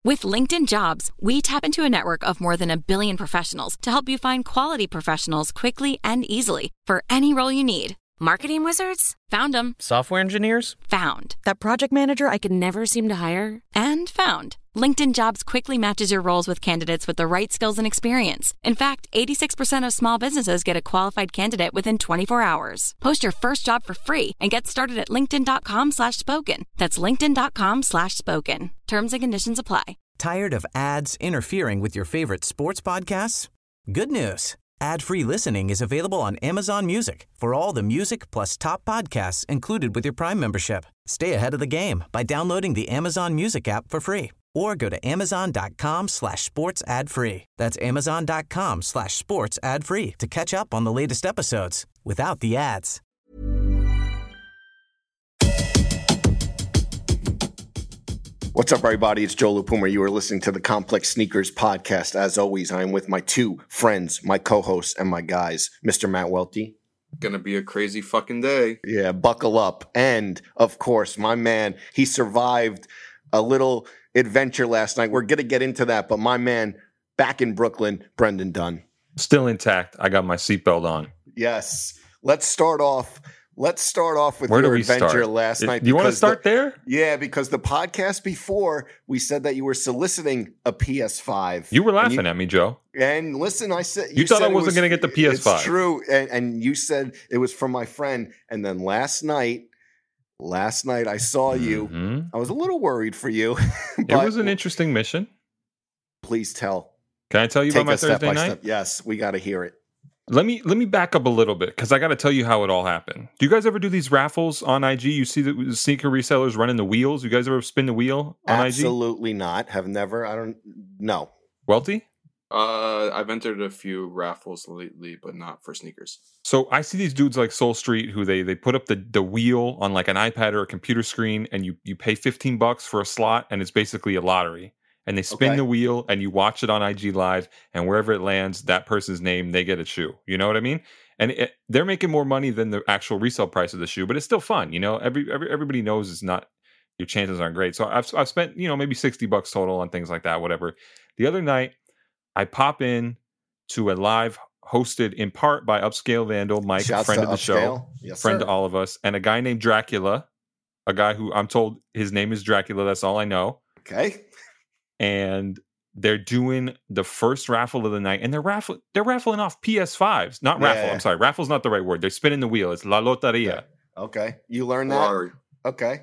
With LinkedIn Jobs, we tap into a network of more than 1 billion professionals to help you find quality professionals quickly and easily for any role you need. Marketing wizards? Found them. Software engineers? Found. That project manager I could never seem to hire? And found. LinkedIn Jobs quickly matches your roles with candidates with the right skills and experience. In fact, 86% of small businesses get a qualified candidate within 24 hours. Post your first job for free and get started at linkedin.com/spoken. That's linkedin.com/spoken. Terms and conditions apply. Tired of ads interfering with your favorite sports podcasts? Good news. Ad-free listening is available on Amazon Music for all the music plus top podcasts included with your Prime membership. Stay ahead of the game by downloading the Amazon Music app for free or go to amazon.com/sports ad free. That's amazon.com/sports ad free to catch up on the latest episodes without the ads. What's up, everybody? It's Joe LaPuma. You are listening to the Complex Sneakers Podcast. As always, I am with my two friends, my co-hosts, and my guys, Mr. Matt Welty. Gonna be a crazy fucking day. Yeah, buckle up. And, of course, my man, he survived a little adventure last night. We're going to get into that, but my man, back in Brooklyn, Brendan Dunn. Still intact. I got my seatbelt on. Yes. Let's start off with Where your adventure last night. Do you want to start there? Yeah, because the podcast before, we said that you were soliciting a PS5. You were laughing at me, Joe. And listen, I said... You thought I wasn't going to get the PS5. It's true. And you said it was from my friend. And then last night I saw you. Mm-hmm. I was a little worried for you. It was an interesting mission. Please tell. Can I tell you about my Thursday night? Step. Yes, we got to hear it. Let me back up a little bit because I got to tell you how it all happened. Do you guys ever do these raffles on IG? You see the sneaker resellers running the wheels. You guys ever spin the wheel on IG? Absolutely not. Have never. I don't know. Welty? I've entered a few raffles lately, but not for sneakers. So I see these dudes like Soul Street who they put up the wheel on like an iPad or a computer screen, and you pay $15 for a slot, and it's basically a lottery. And they spin the wheel, and you watch it on IG Live, and wherever it lands, that person's name, they get a shoe. You know what I mean? And they're making more money than the actual resale price of the shoe, but it's still fun. You know, everybody knows it's not, your chances aren't great. So I've spent, maybe $60 total on things like that, whatever. The other night, I pop in to a live hosted in part by Upscale Vandal, Mike, Shouts friend of the Upscale. show, Yes, friend sir. to all of us, and a guy named Dracula, a guy who I'm told his name is Dracula. That's all I know. Okay. And they're doing the first raffle of the night, and they're raffling off PS5s. Not raffle. I'm sorry, raffle's not the right word. They're spinning the wheel. It's La Loteria. Okay. You learned that? Okay.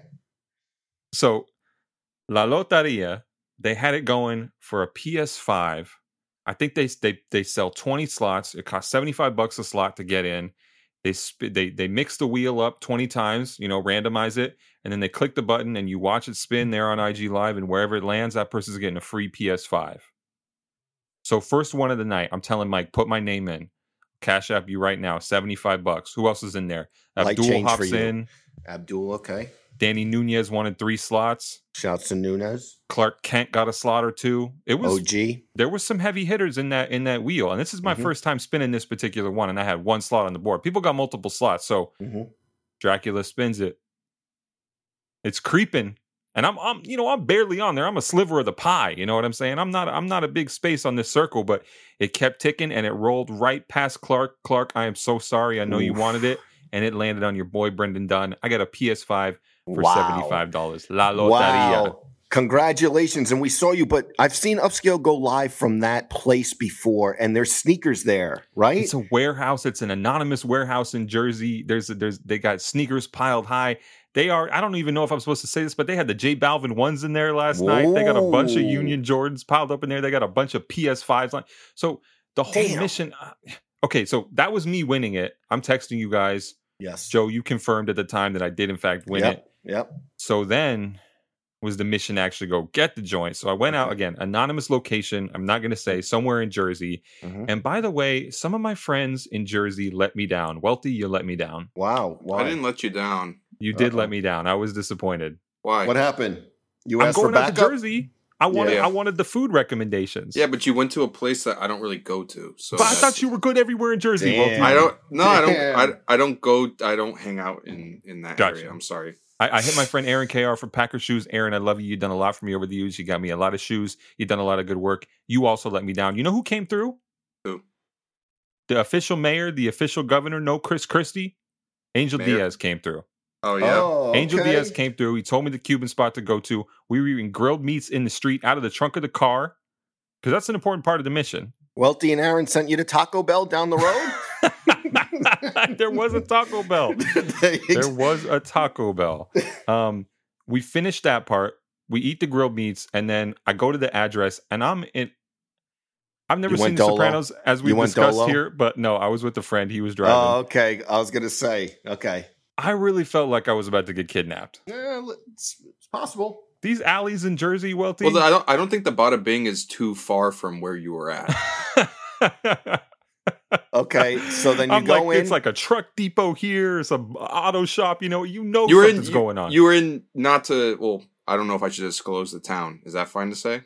So La Loteria, they had it going for a PS5. I think they sell 20 slots. It costs $75 a slot to get in. They mix the wheel up 20 times, randomize it, and then they click the button and you watch it spin there on IG Live, and wherever it lands, that person's getting a free PS5. So first one of the night, I'm telling Mike, put my name in. Cash App you right now, $75. Who else is in there? Abdul hops in. Abdul, okay. Danny Nunez wanted 3 slots. Shouts to Nunez. Clark Kent got a slot or 2. It was OG. There was some heavy hitters in that wheel, and this is my first time spinning this particular one, and I had 1 slot on the board. People got multiple slots, so Dracula spins it. It's creeping, and I'm barely on there. I'm a sliver of the pie. You know what I'm saying? I'm not a big space on this circle, but it kept ticking, and it rolled right past Clark. Clark, I am so sorry. I know you wanted it, and it landed on your boy Brendan Dunn. I got a PS5 for $75. La Loteria. Wow. Congratulations. And we saw you, but I've seen Upscale go live from that place before, and there's sneakers there, right? It's a warehouse. It's an anonymous warehouse in Jersey. They got sneakers piled high. They are, I don't even know if I'm supposed to say this, but they had the J Balvin ones in there last night. They got a bunch of Union Jordans piled up in there. They got a bunch of PS5s. So the whole mission. Okay, so that was me winning it. I'm texting you guys. Yes. Joe, you confirmed at the time that I did in fact win it. Yep. So then was the mission to actually go get the joint. So I went out again, anonymous location. I'm not going to say, somewhere in Jersey. And by the way, some of my friends in Jersey let me down. Welty, you let me down. Wow. Why? I didn't let you down. You did let me down. I was disappointed. Why? What happened? You I'm asked for going out backup? to Jersey. I wanted the food recommendations. Yeah, but you went to a place that I don't really go to. So but I thought you were good everywhere in Jersey. Damn. Welty. I don't go. I don't hang out in that area. I'm sorry. I hit my friend Aaron KR for Packer Shoes. Aaron, I love you. You've done a lot for me over the years. You got me a lot of shoes. You've done a lot of good work. You also let me down. You know who came through? Who? The official mayor, the official governor, no Chris Christie. Angel Diaz came through. Oh, yeah. Oh, Angel okay. Diaz came through. He told me the Cuban spot to go to. We were eating grilled meats in the street out of the trunk of the car because that's an important part of the mission. Welty and Aaron sent you to Taco Bell down the road? There was a Taco Bell. There was a Taco Bell. We finished that part. We eat the grilled meats, and then I go to the address, and I've never seen The Sopranos as we discussed here, but no, I was with a friend. He was driving. Oh, okay. I was going to say, okay. I really felt like I was about to get kidnapped. Yeah, it's possible. These alleys in Jersey, Welty. Well, I don't think the Bada Bing is too far from where you were at. Okay, so then you go in. It's like a truck depot here, some auto shop. You know something's going on. You were in not to. Well, I don't know if I should disclose the town. Is that fine to say?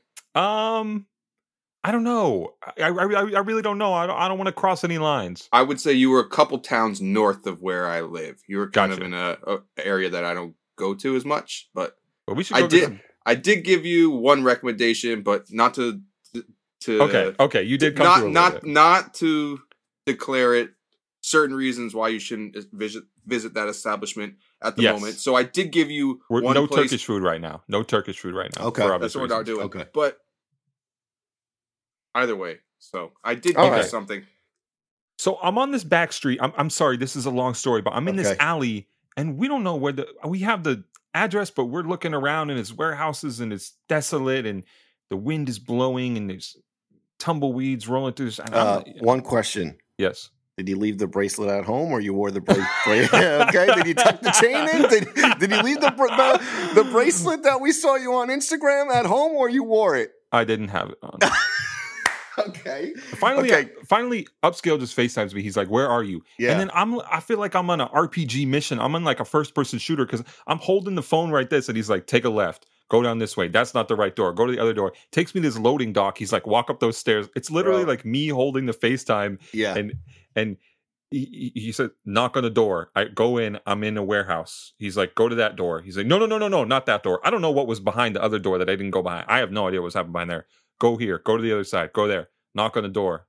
I don't know. I really don't know. I don't want to cross any lines. I would say you were a couple towns north of where I live. You were kind Gotcha. of in a area that I don't go to as much, but we should. I did give you one recommendation, but not to. Okay. You did come through. Not to declare it certain reasons why you shouldn't visit that establishment at the moment. So I did give you one place. Turkish food right now. No Turkish food right now. Okay, that's what I'll do. Okay, but either way, so I did give you something. So I'm on this back street. I'm sorry, this is a long story, but I'm in this alley, and we don't know where we have the address, but we're looking around, and it's warehouses, and it's desolate, and the wind is blowing, and there's tumbleweeds rolling through. One question. Yes. Did you leave the bracelet at home, or you wore the bracelet? Okay. Did you tuck the chain in? Did you leave the bracelet that we saw you on Instagram at home, or you wore it? I didn't have it on. Okay. Finally, Upscale just FaceTimes me. He's like, "Where are you?" Yeah. And then I feel like I'm on an RPG mission. I'm on like a first-person shooter because I'm holding the phone right this, and he's like, "Take a left. Go down this way. That's not the right door. Go to the other door." Takes me to this loading dock. He's like, "Walk up those stairs." It's literally like me holding the FaceTime. Yeah. And he said, "Knock on the door." I go in. I'm in a warehouse. He's like, "Go to that door." He's like, No, not that door. I don't know what was behind the other door that I didn't go behind. I have no idea what was happening behind there. Go here. Go to the other side. Go there. Knock on the door.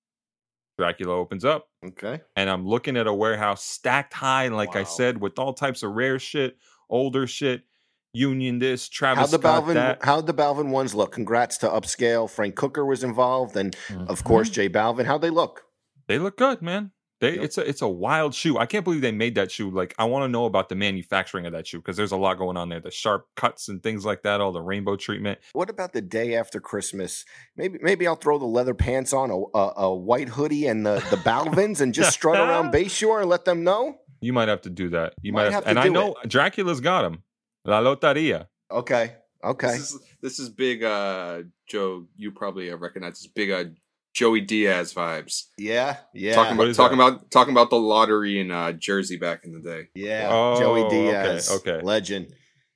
Dracula opens up. Okay. And I'm looking at a warehouse stacked high, like I said, with all types of rare shit, older shit, Union this, Travis Scott that. How'd the Balvin ones look? Congrats to Upscale. Frank Cooker was involved, and of course J Balvin. How'd they look? They look good, man. It's a wild shoe. I can't believe they made that shoe. Like, I want to know about the manufacturing of that shoe because there's a lot going on there. The sharp cuts and things like that, all the rainbow treatment. What about the day after Christmas? Maybe I'll throw the leather pants on, a white hoodie, and the Balvins, and just strut around Bayshore and let them know. You might have to do that. You might have to, and I know Dracula's got him. La Loteria. Okay. This is big. Joe, you probably recognize this big. Joey Diaz vibes. Yeah. Talking about the lottery in Jersey back in the day. Yeah. Oh, Joey Diaz. Okay. Legend.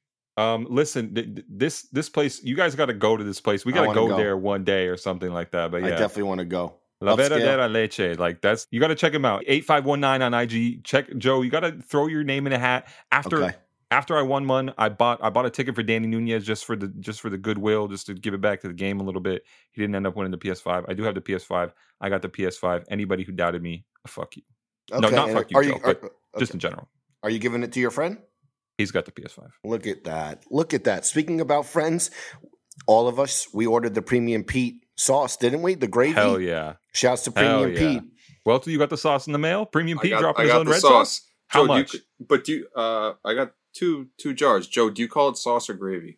Listen, this place, you guys got to go to this place. We got to go there one day or something like that. But yeah, I definitely want to go. La Verdadera Leche, like that's, you got to check him out. 8519 on IG. Check Joe. You got to throw your name in a hat After I won one, I bought a ticket for Danny Nunez just for the goodwill, just to give it back to the game a little bit. He didn't end up winning the PS5. I do have the PS5. I got the PS5. Anybody who doubted me, fuck you. Okay. No, not fuck you, Joe, but just in general. Are you giving it to your friend? He's got the PS5. Look at that. Speaking about friends, all of us, we ordered the Premium Pete sauce, didn't we? The gravy. Hell yeah. Shouts to Premium Pete. Well, you got the sauce in the mail? Premium Pete dropping his own red sauce. How Joe, much? I got two jars. Joe, do you call it sauce or gravy?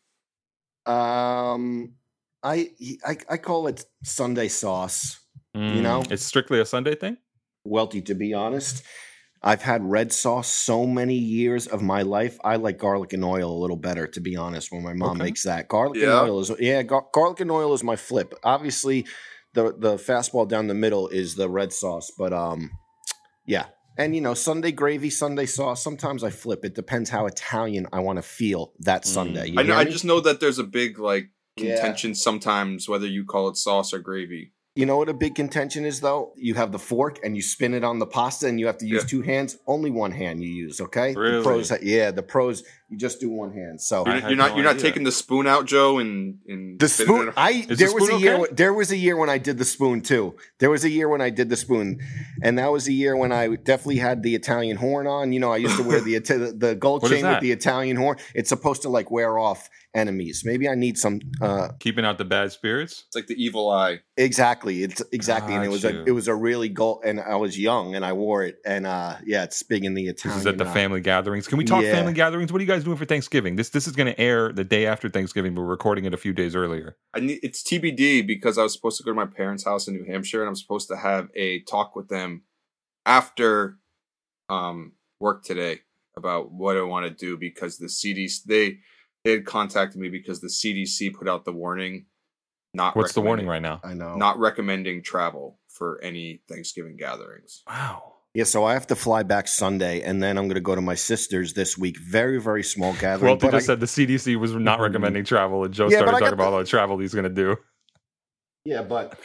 I call it Sunday sauce. You know, it's strictly a Sunday thing. Welty, to be honest, I've had red sauce so many years of my life. I like garlic and oil a little better, to be honest. When my mom makes that garlic and oil garlic and oil is my flip. Obviously, the fastball down the middle is the red sauce, but yeah. And, Sunday gravy, Sunday sauce, sometimes I flip. It depends how Italian I want to feel that Sunday. I just know that there's a big, contention sometimes whether you call it sauce or gravy. You know what a big contention is, though? You have the fork and you spin it on the pasta and you have to use two hands. Only one hand you use, okay? Really? The pros You just do one hand. So you're not taking the spoon out, Joe, and the spoon. There was a year when I did the spoon too. There was a year when I did the spoon, and that was a year when I definitely had the Italian horn on. You know, I used to wear the gold chain with the Italian horn. It's supposed to like wear off enemies. Maybe I need some keeping out the bad spirits. It's like the evil eye. Exactly. It's exactly, and it was a really gold. And I was young, and I wore it, and it's big in the Italian. This is at the family gatherings. Can we talk family gatherings? What are you guys doing for Thanksgiving? This is going to air the day after Thanksgiving, but we're recording it a few days earlier. It's TBD because I was supposed to go to my parents' house in New Hampshire, and I'm supposed to have a talk with them after work today about what I want to do because the CDC they had contacted me because the CDC put out the warning. What's the warning right now? I know. Not recommending travel for any Thanksgiving gatherings. Wow. Yeah, so I have to fly back Sunday, and then I'm going to go to my sister's this week. Very, very small gathering. Well, they just said the CDC was not recommending travel, and Joe started talking about all the travel he's going to do. Yeah, but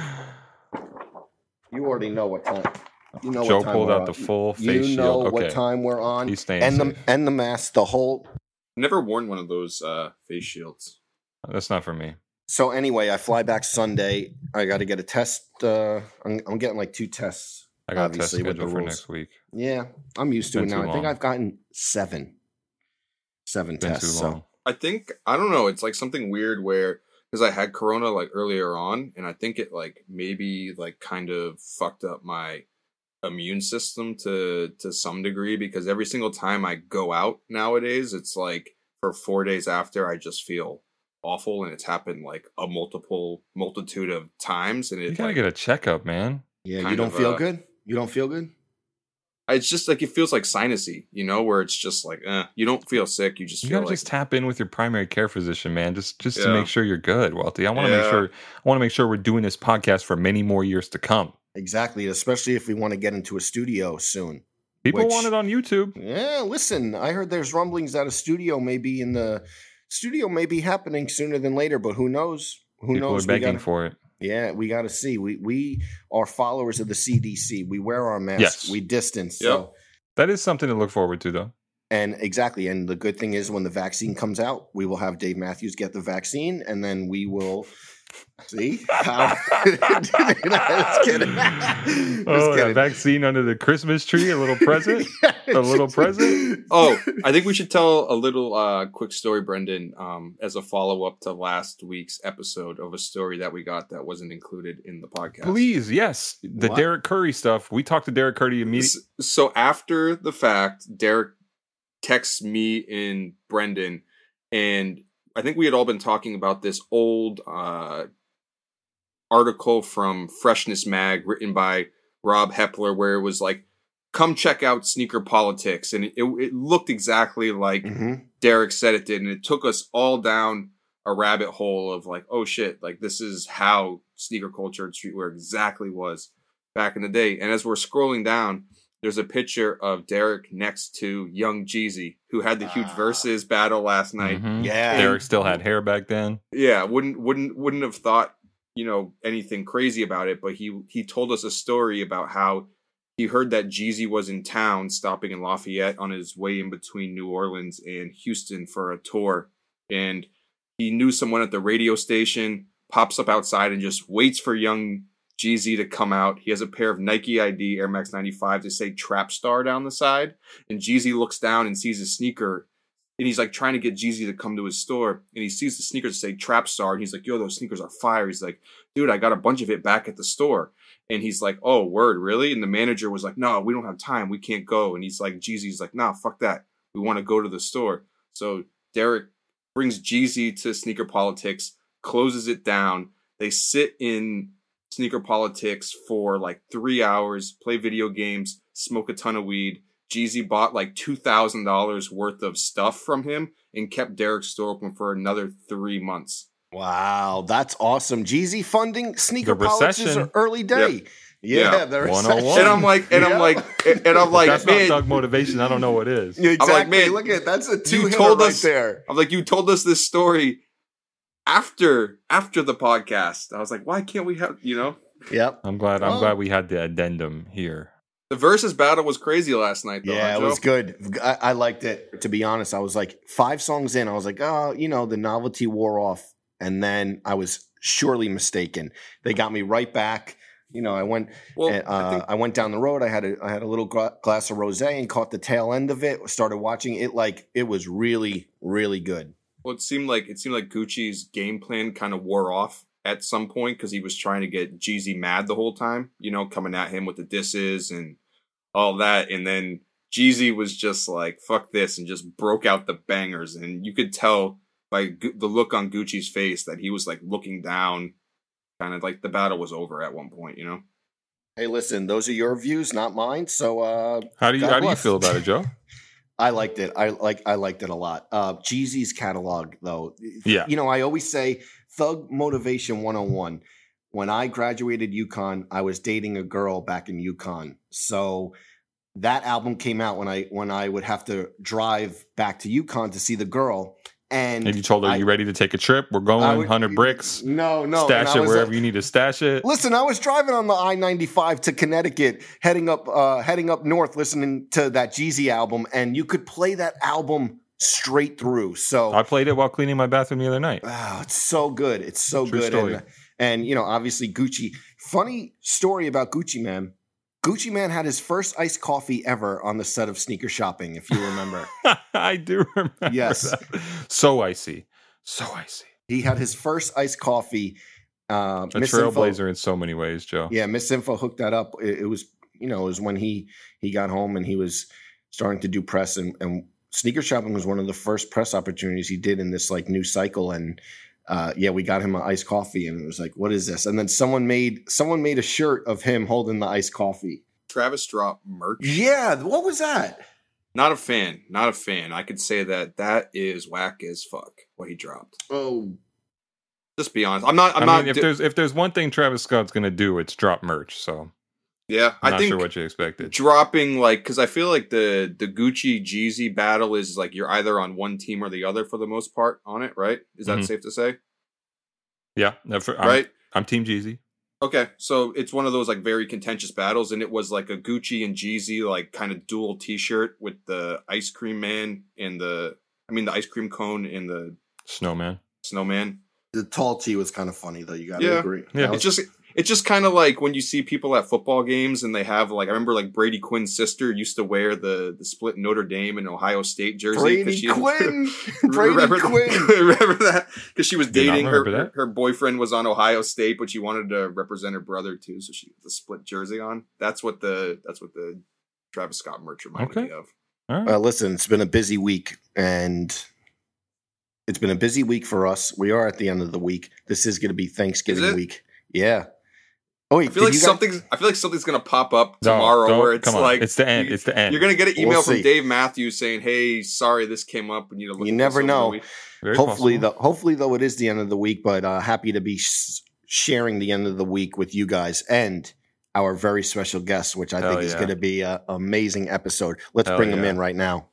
you already know what time. You know Joe what time pulled out on. The full face shield. You know what time we're on. He's staying and safe. the mask, the whole. Never worn one of those face shields. That's not for me. So anyway, I fly back Sunday. I got to get a test. I'm getting like 2 tests. I got a test scheduled for next week. Yeah, I'm used to it now. I think I've gotten 7 tests. So I don't know. It's like something weird where because I had corona like earlier on, and I think it like maybe like kind of fucked up my immune system to some degree because every single time I go out nowadays, it's like for 4 days after I just feel awful, and it's happened like a multitude of times. And you gotta get a checkup, man. Yeah, you don't feel good. You don't feel good? It's just like it feels like sinusy, you know, where it's just like you don't feel sick. You just feel gotta just tap in with your primary care physician, man. Just to make sure you're good, Welty. I want to make sure we're doing this podcast for many more years to come. Exactly, especially if we want to get into a studio soon. People want it on YouTube. Yeah, listen, I heard there's rumblings that a studio may be happening sooner than later, but who knows? People are begging for it. Yeah, we got to see. We are followers of the CDC. We wear our masks. Yes. We distance. Yep. So that is something to look forward to, though. And exactly. And the good thing is when the vaccine comes out, we will have Dave Matthews get the vaccine, and then we will see how. Just kidding. A vaccine under the Christmas tree, a little present, a little present. Oh, I think we should tell a little quick story, Brendan, as a follow up to last week's episode of a story that we got that wasn't included in the podcast. Please, yes, the Derek Curry stuff. We talked to Derek Curry immediately. So after the fact, Derek texts me and Brendan, and I think we had all been talking about this old article from Freshness Mag written by Rob Hepler where it was like, come check out Sneaker Politics. And it looked exactly like Derek said it did. And it took us all down a rabbit hole of like, oh shit, like this is how sneaker culture and streetwear exactly was back in the day. And as we're scrolling down, there's a picture of Derek next to Young Jeezy, who had the huge versus battle last night. Mm-hmm. Yeah, Derek still had hair back then. Yeah, wouldn't have thought anything crazy about it, but he told us a story about how he heard that Jeezy was in town, stopping in Lafayette on his way in between New Orleans and Houston for a tour, and he knew someone at the radio station. Pops up outside and just waits for Young Jeezy to come out. He has a pair of Nike ID Air Max 95 to say Trap Star down the side. And Jeezy looks down and sees his sneaker. And he's like trying to get Jeezy to come to his store. And he sees the sneakers say Trap Star. And he's like, yo, those sneakers are fire. He's like, dude, I got a bunch of it back at the store. And he's like, oh, word, really? And the manager was like, no, we don't have time. We can't go. And he's like, Jeezy's like, nah, fuck that. We want to go to the store. So Derek brings Jeezy to Sneaker Politics, closes it down. They sit in Sneaker Politics for like 3 hours, play video games, smoke a ton of weed. Jeezy bought like $2,000 worth of stuff from him and kept Derek's store open for another 3 months. Wow, that's awesome. Jeezy funding Sneaker Politics' early day. Yep. Yeah, the recession. And I'm like, that's man, not thug motivation. I don't know what is. Exactly. I'm like, man, look at that's a two-hitter right there. I'm like, you told us this story after the podcast. I was like, why can't we have, Yep. I'm glad we had the addendum here. The versus battle was crazy last night, though. Yeah, it was good. I liked it. To be honest, I was like 5 songs in. I was like, oh, the novelty wore off. And then I was surely mistaken. They got me right back. I went I went down the road. I had a little glass of rosé and caught the tail end of it. Started watching it. Like, it was really, really good. Well, it seemed like Gucci's game plan kind of wore off at some point because he was trying to get Jeezy mad the whole time, coming at him with the disses and all that. And then Jeezy was just like, fuck this, and just broke out the bangers. And you could tell by the look on Gucci's face that he was like looking down, kind of like the battle was over at one point, Hey, listen, those are your views, not mine. So how do you feel about it, Joe? I liked it. I liked it a lot. Jeezy's catalog, though. Yeah. I always say Thug Motivation 101. When I graduated UConn, I was dating a girl back in UConn. So that album came out when I would have to drive back to UConn to see the girl. And you told her, you ready to take a trip? We're going 100 bricks. No. Stash it wherever you need to stash it. Listen, I was driving on the I-95 to Connecticut, heading up north, listening to that Jeezy album, and you could play that album straight through. So I played it while cleaning my bathroom the other night. Oh, it's so good. It's so True good. Story. And obviously Gucci. Funny story about Gucci Mane. Gucci Mane had his first iced coffee ever on the set of Sneaker Shopping, if you remember. I do remember. Yes. That. So icy. He had his first iced coffee. A trailblazer in so many ways, Joe. Yeah, Miss Info hooked that up. It was when he got home and he was starting to do press, and Sneaker Shopping was one of the first press opportunities he did in this like new cycle. And we got him an iced coffee, and it was like, what is this? And then someone made a shirt of him holding the iced coffee. Travis dropped merch. Yeah, what was that? Not a fan. I could say that is whack as fuck what he dropped. Oh, just be honest. I'm not. If there's one thing Travis Scott's gonna do, it's drop merch. So yeah, I'm not think sure what you expected. Dropping because I feel like the Gucci Jeezy battle is like you're either on one team or the other for the most part on it, right? Is that safe to say? Yeah, right. I'm Team Jeezy. Okay, so it's one of those like very contentious battles, and it was like a Gucci and Jeezy like kind of dual T-shirt with the ice cream man and the ice cream cone and the snowman. The tall tee was kind of funny though. You got to agree. Yeah, it's just kind of like when you see people at football games and they have I remember like Brady Quinn's sister used to wear the split Notre Dame and Ohio State jersey. Brady Quinn. Remember that? Because she was dating her boyfriend was on Ohio State, but she wanted to represent her brother too, so she had the split jersey on. That's what the Travis Scott merch reminded me of. All right. Listen, it's been a busy week, and it's been a busy week for us. We are at the end of the week. This is going to be Thanksgiving week. Yeah. Oh wait, I feel like something's gonna pop up tomorrow where it's like it's the end. It's the end. You're gonna get an email from Dave Matthews saying, "Hey, sorry, this came up. We need to look." You never know. Hopefully, though, it is the end of the week. But happy to be sharing the end of the week with you guys and our very special guest, which I think is going to be an amazing episode. Let's bring him in right now.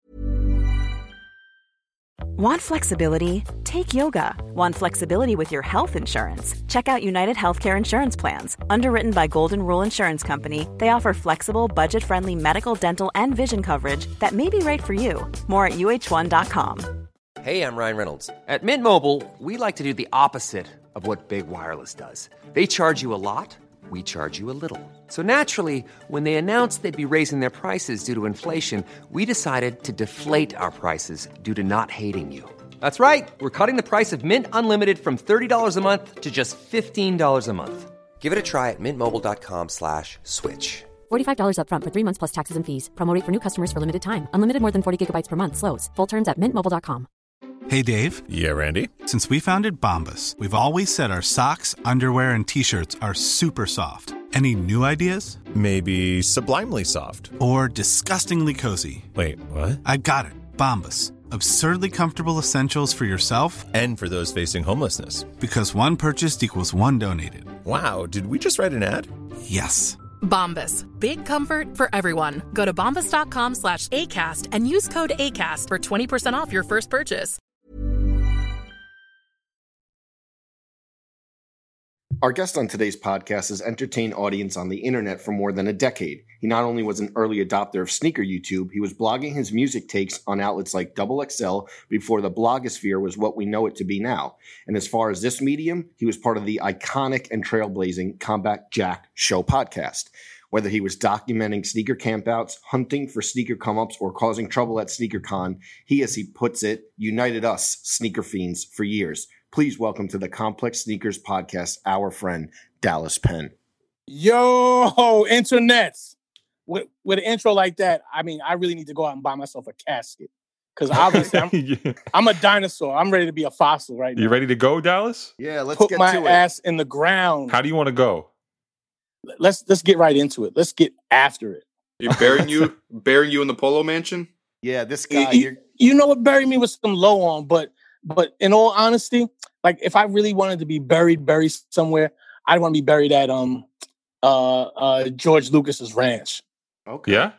Want flexibility? Take yoga. Want flexibility with your health insurance? Check out United Healthcare Insurance Plans. Underwritten by Golden Rule Insurance Company, they offer flexible, budget-friendly medical, dental, and vision coverage that may be right for you. More at UH1.com. Hey, I'm Ryan Reynolds. At Mint Mobile, we like to do the opposite of what Big Wireless does. They charge you a lot. We charge you a little. So naturally, when they announced they'd be raising their prices due to inflation, we decided to deflate our prices due to not hating you. That's right. We're cutting the price of Mint Unlimited from $30 a month to just $15 a month. Give it a try at mintmobile.com/switch. $45 up front for 3 months plus taxes and fees. Promo rate for new customers for limited time. Unlimited more than 40 gigabytes per month. Slows full terms at mintmobile.com. Hey, Dave. Yeah, Randy. Since we founded Bombas, we've always said our socks, underwear, and T-shirts are super soft. Any new ideas? Maybe sublimely soft. Or disgustingly cozy. Wait, what? I got it. Bombas. Absurdly comfortable essentials for yourself and for those facing homelessness. Because one purchased equals one donated. Wow, did we just write an ad? Yes. Bombas. Big comfort for everyone. Go to bombas.com/ACAST and use code ACAST for 20% off your first purchase. Our guest on today's podcast has entertained audience on the internet for more than a decade. He not only was an early adopter of sneaker YouTube, he was blogging his music takes on outlets like XXL before the blogosphere was what we know it to be now. And as far as this medium, he was part of the iconic and trailblazing Combat Jack Show podcast. Whether he was documenting sneaker campouts, hunting for sneaker come-ups, or causing trouble at SneakerCon, he, as he puts it, united us sneaker fiends for years. Please welcome to the Complex Sneakers Podcast, our friend, Dallas Penn. Yo, internets. With an intro like that, I mean, I really need to go out and buy myself a casket. Because obviously, I'm a dinosaur. I'm ready to be a fossil right now. You ready to go, Dallas? Yeah, let's Put get my to it. ass in the ground. How do you want to go? Let's get right into it. Let's get after it. You burying you in the Polo Mansion? Yeah, this guy. You know what? Bury me with some low on, but in all honesty, like if I really wanted to be buried somewhere, I'd want to be buried at George Lucas's ranch. Okay. Yeah.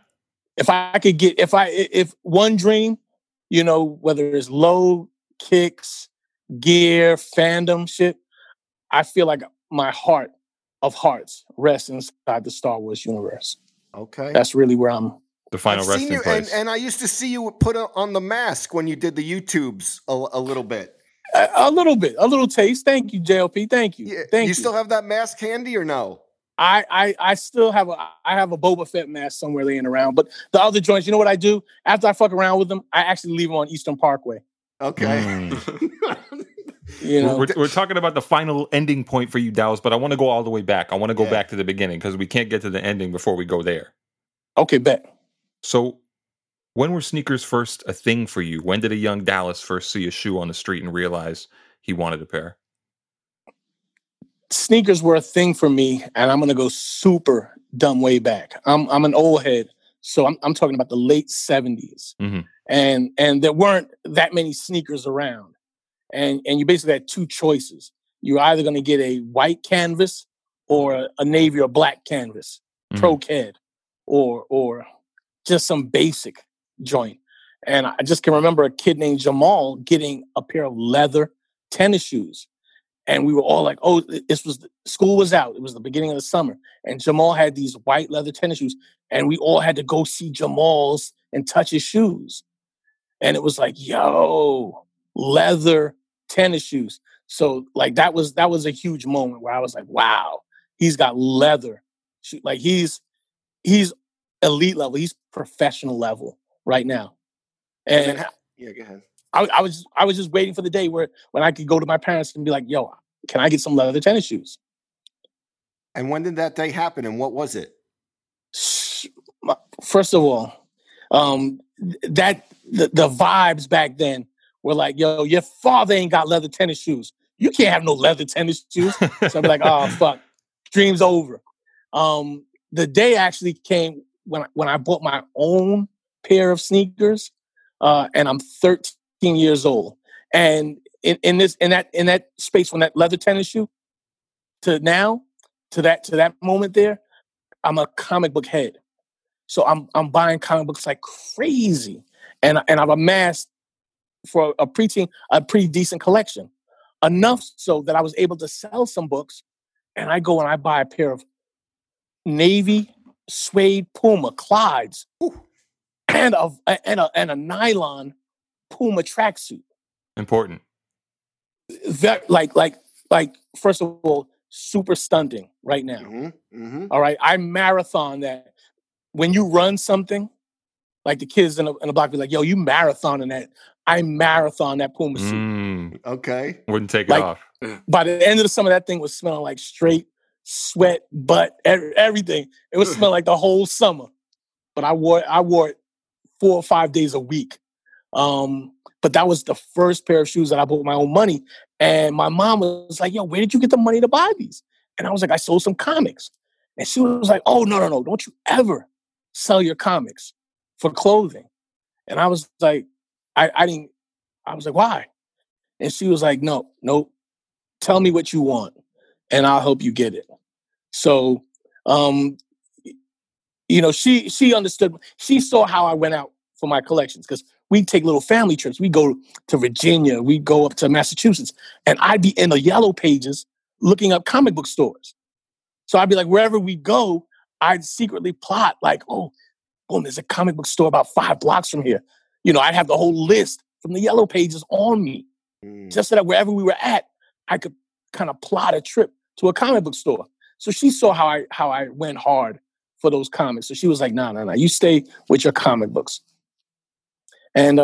If one dream, you know, whether it's low, kicks, gear, fandom shit, I feel like my heart of hearts rests inside the Star Wars universe. Okay. That's really where I'm. The final resting place. And I used to see you put on the mask when you did the YouTubes a little bit. A little taste. Thank you, JLP. Thank you. Yeah. Thank you. You still have that mask handy or no? I still have a Boba Fett mask somewhere laying around. But the other joints, you know what I do? After I fuck around with them, I actually leave them on Eastern Parkway. Okay. You know, we're talking about the final ending point for you, Dallas, but I want to go all the way back. I want to go back to the beginning because we can't get to the ending before we go there. Okay, bet. So when were sneakers first a thing for you? When did a young Dallas first see a shoe on the street and realize he wanted a pair? Sneakers were a thing for me, and I'm going to go super dumb way back. I'm an old head, so I'm talking about the late 70s. Mm-hmm. And there weren't that many sneakers around. And you basically had two choices. You're either going to get a white canvas or a navy or black canvas, Pro Ked, or just some basic joint. And I just can remember a kid named Jamal getting a pair of leather tennis shoes. And we were all like, oh, school was out. It was the beginning of the summer. And Jamal had these white leather tennis shoes. And we all had to go see Jamal's and touch his shoes. And it was like, yo, leather tennis shoes. So like that was a huge moment where I was like, wow, he's got leather. Like he's elite level. He's professional level right now. And yeah, go ahead. I was just waiting for the day when I could go to my parents and be like, yo, can I get some leather tennis shoes? And when did that day happen and what was it? First of all, the vibes back then were like, yo, your father ain't got leather tennis shoes. You can't have no leather tennis shoes. So I'd be like, oh, fuck, dream's over. The day actually came when I bought my own pair of sneakers, and I'm 13 years old. And in that space, when that leather tennis shoe to that moment there, I'm a comic book head. So I'm buying comic books like crazy. And I've amassed for a pretty decent collection. Enough so that I was able to sell some books, and I go and I buy a pair of navy suede Puma Clydes and a nylon Puma tracksuit. Important. Like first of all, super stunting right now. Mm-hmm. Mm-hmm. All right, I marathon that. When you run something, like the kids in the block be like, yo, you marathoning that. I marathon that Puma suit. Okay. Wouldn't take it off. By the end of the summer, that thing was smelling like straight sweat, butt, everything. It was smelling like the whole summer. But I wore it 4 or 5 days a week. But that was the first pair of shoes that I bought with my own money. And my mom was like, yo, where did you get the money to buy these? And I was like, I sold some comics. And she was like, oh, no. Don't you ever sell your comics for clothing. And I was like, I was like, why? And she was like, no, tell me what you want and I'll help you get it. So, she understood. She saw how I went out for my collections because we'd take little family trips. We'd go to Virginia. We'd go up to Massachusetts. And I'd be in the yellow pages looking up comic book stores. So I'd be like, wherever we go, I'd secretly plot like, oh, boom, there's a comic book store about 5 blocks from here. You know, I'd have the whole list from the Yellow Pages on me, just so that wherever we were at, I could kind of plot a trip to a comic book store. So she saw how I went hard for those comics. So she was like, no, you stay with your comic books. And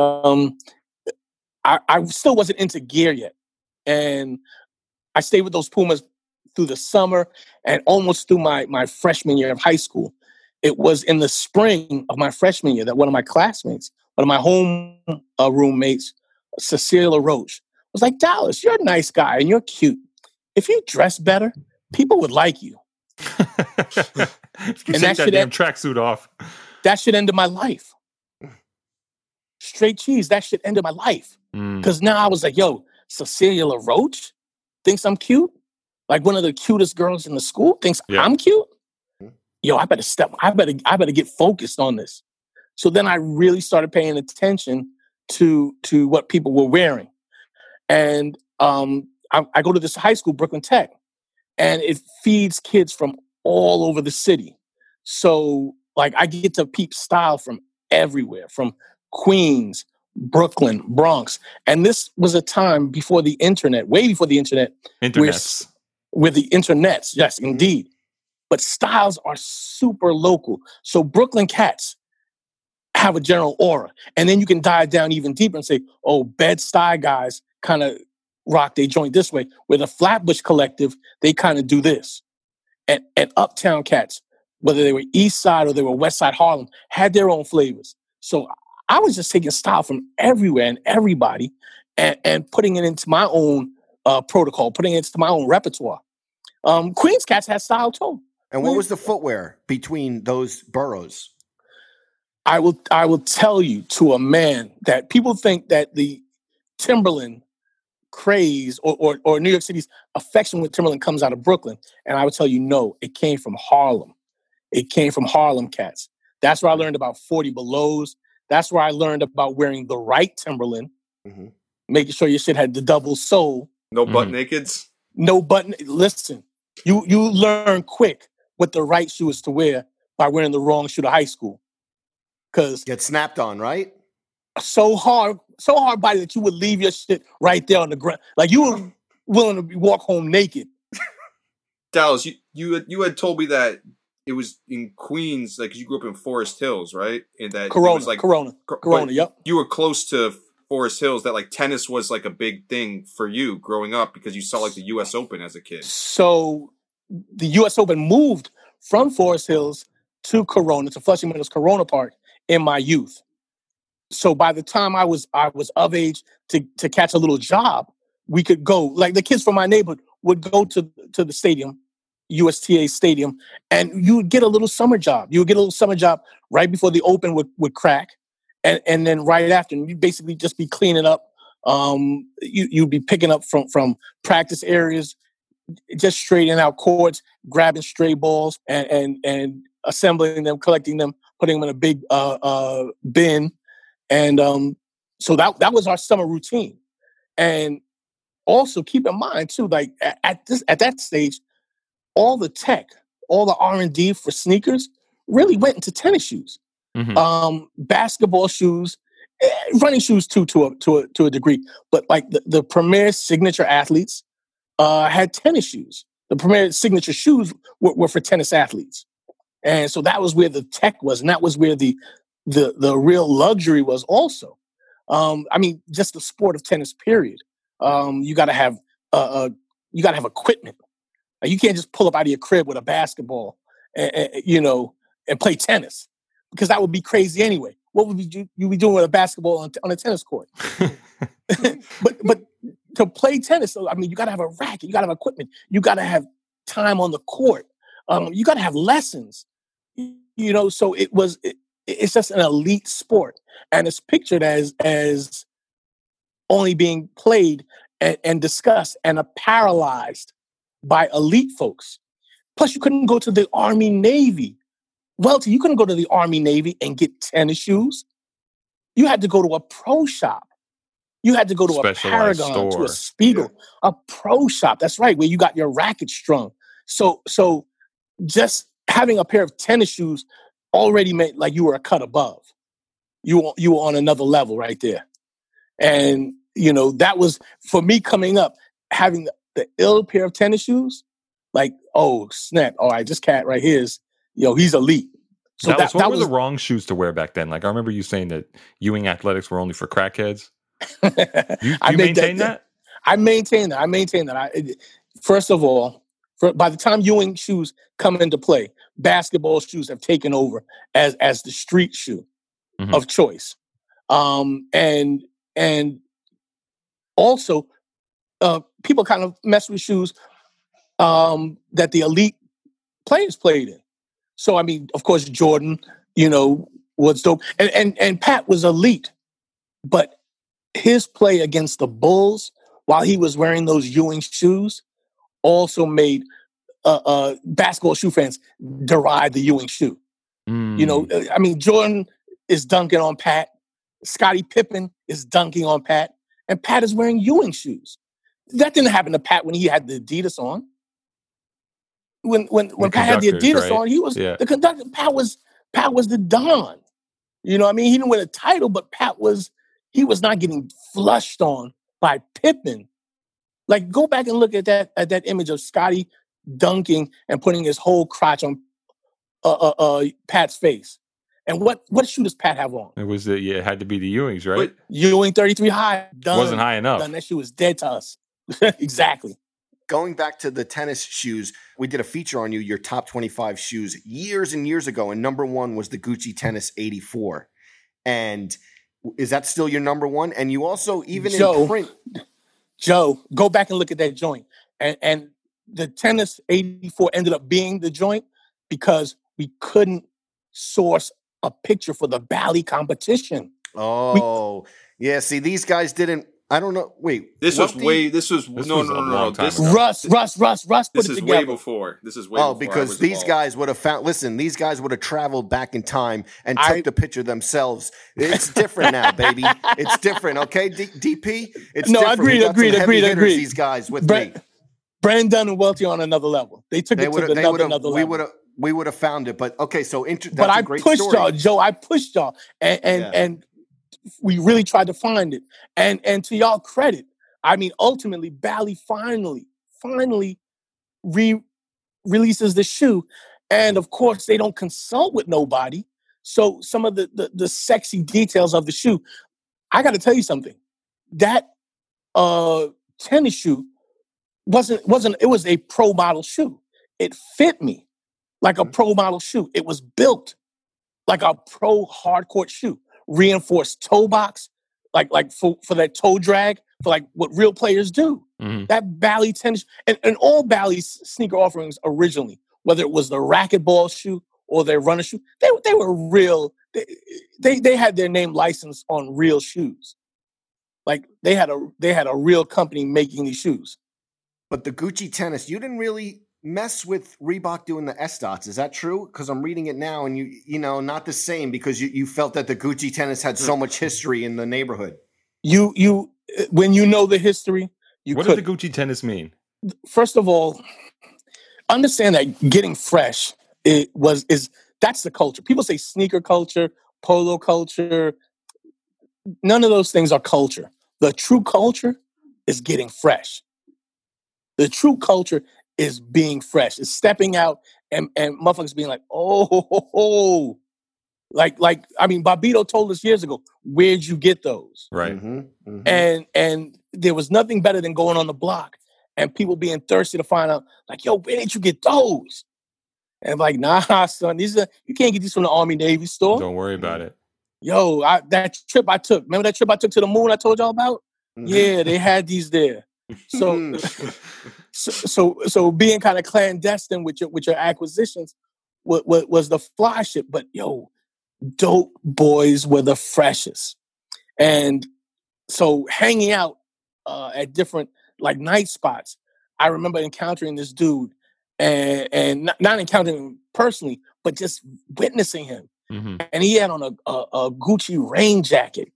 I still wasn't into gear yet. And I stayed with those Pumas through the summer and almost through my freshman year of high school. It was in the spring of my freshman year that one of my classmates, one of my home roommates, Cecilia Roche, was like, Dallas, you're a nice guy and you're cute. If you dress better, people would like you. And that damn tracksuit off. That should end my life. Straight cheese, that should end my life. Because now I was like, yo, Cecilia Roche thinks I'm cute? Like one of the cutest girls in the school thinks I'm cute? Yo, I better get focused on this. So then I really started paying attention to what people were wearing. And I go to this high school, Brooklyn Tech, and it feeds kids from all over the city. So like I get to peep style from everywhere, from Queens, Brooklyn, Bronx. And this was a time before the internet, way before the internet. Internets. With the internets, yes, indeed. But styles are super local. So Brooklyn cats have a general aura. And then you can dive down even deeper and say, oh, Bed-Stuy guys kind of rock their joint this way. With the Flatbush Collective, they kind of do this. And Uptown cats, whether they were East Side or they were West Side Harlem, had their own flavors. So I was just taking style from everywhere and everybody and putting it into my own protocol, putting it into my own repertoire. Queens cats had style too. And what was the footwear between those boroughs? I will tell you to a man that people think that the Timberland craze or New York City's affection with Timberland comes out of Brooklyn. And I would tell you, no, it came from Harlem. It came from Harlem cats. That's where I learned about 40 Belows. That's where I learned about wearing the right Timberland, making sure your shit had the double sole. No butt nakeds? No button. Listen, you learn quick what the right shoe is to wear by wearing the wrong shoe to high school. Because get snapped on, right? So hard body that you would leave your shit right there on the ground. Like you were willing to walk home naked. Dallas, you had told me that it was in Queens, like you grew up in Forest Hills, right? And that Corona, it was like Corona, yep. You were close to Forest Hills, that like tennis was like a big thing for you growing up because you saw like the US Open as a kid. So the US Open moved from Forest Hills to Corona, to Flushing Meadows Corona Park in my youth. So by the time I was of age to catch a little job, we could go, like the kids from my neighborhood would go to the stadium, USTA Stadium, and you would get a little summer job. You would get a little summer job right before the Open would crack. And then right after, you'd basically just be cleaning up. You'd be picking up from practice areas, just straightening out courts, grabbing stray balls and assembling them, collecting them, putting them in a big bin. And so that was our summer routine. And also keep in mind too, like at that stage, all the tech, all the R&D for sneakers really went into tennis shoes. Basketball shoes, running shoes too, to a degree, but like the premier signature athletes had tennis shoes. The premier signature shoes were for tennis athletes, and so that was where the tech was, and that was where the real luxury was. Also, I mean, just the sport of tennis. Period. You got to have equipment. Like, you can't just pull up out of your crib with a basketball, and play tennis. Because that would be crazy anyway. What would you be doing with a basketball on a tennis court? but to play tennis, I mean, you got to have a racket, you got to have equipment, you got to have time on the court, you got to have lessons. So it's just an elite sport, and it's pictured as only being played and discussed and paralyzed by elite folks. Plus, you couldn't go to the Army, Navy. Welty, you couldn't go to the Army, Navy and get tennis shoes. You had to go to a pro shop You had to go to a Paragon, to a Spiegel, a pro shop. That's right, where you got your racket strung. So just having a pair of tennis shoes already meant like you were a cut above. You were on another level right there. And, that was, for me coming up, having the ill pair of tennis shoes, like, oh, snap. All right, this cat right here is, he's elite. So what were the wrong shoes to wear back then? Like, I remember you saying that Ewing Athletics were only for crackheads. You maintain that? I maintain that. First of all, by the time Ewing shoes come into play, basketball shoes have taken over as the street shoe of choice. And also, people kind of mess with shoes that the elite players played in. So, I mean, of course, Jordan, was dope. And Pat was elite. But his play against the Bulls while he was wearing those Ewing shoes also made basketball shoe fans deride the Ewing shoe. I mean, Jordan is dunking on Pat. Scottie Pippen is dunking on Pat. And Pat is wearing Ewing shoes. That didn't happen to Pat when he had the Adidas on. When Pat had the Adidas on, he was the conductor. Pat was the Don. You know what I mean? He didn't win a title, but he was not getting flushed on by Pippen. Like, go back and look at that image of Scottie dunking and putting his whole crotch on Pat's face. And what shoe does Pat have on? It had to be the Ewings, right? Ewing 33 high. Done. Wasn't high enough. Done. That shoe was dead to us. Exactly. Going back to the tennis shoes, we did a feature on your top 25 shoes years and years ago, and number one was the Gucci Tennis 84. And is that still your number one? And you also, even in print... Joe, go back and look at that joint. And the Tennis 84 ended up being the joint because we couldn't source a picture for the Bally competition. Oh, yeah. See, these guys didn't... I don't know. Wait, Russ put it together. Way before. This is way before. Oh, because these guys would have found. Listen, these guys would have traveled back in time and took the picture themselves. It's different now, baby. It's different. Okay, DP. It's different. Agreed. These guys with me. Brandon Dunn and Welty on another level. They took it to another level. We would have found it, but okay. So, but I pushed y'all, Joe. I pushed y'all, and we really tried to find it. And to y'all credit, I mean, ultimately, Bally finally releases the shoe. And of course, they don't consult with nobody. So some of the sexy details of the shoe, I got to tell you something. That tennis shoe it was a pro model shoe. It fit me like a pro model shoe. It was built like a pro hardcourt shoe. Reinforced toe box, like for that toe drag, for like what real players do. Mm-hmm. That Bally tennis, and all Bally's sneaker offerings originally, whether it was the racquetball shoe or their runner shoe, they were real. They had their name licensed on real shoes. Like they had a real company making these shoes. But the Gucci tennis, you didn't really mess with Reebok doing the S dots. Is that true? Because I'm reading it now, and you know, not the same because you felt that the Gucci tennis had so much history in the neighborhood. You when you know the history, what did the Gucci tennis mean? First of all, understand that getting fresh that's the culture. People say sneaker culture, polo culture. None of those things are culture. The true culture is getting fresh. The true culture is being fresh. It's stepping out and motherfuckers being like, oh. Like I mean, Bobbito told us years ago, where'd you get those? Right. Mm-hmm, mm-hmm. And there was nothing better than going on the block and people being thirsty to find out, like, yo, where did you get those? And I'm like, nah, son, you can't get these from the Army Navy store. Don't worry about it. Yo, that trip I took, remember that trip I took to the moon I told y'all about? Mm-hmm. Yeah, they had these there. So being kind of clandestine with your acquisitions was the fly shit. But yo, dope boys were the freshest. And so hanging out at different like night spots, I remember encountering this dude and not encountering him personally, but just witnessing him. Mm-hmm. And he had on a Gucci rain jacket.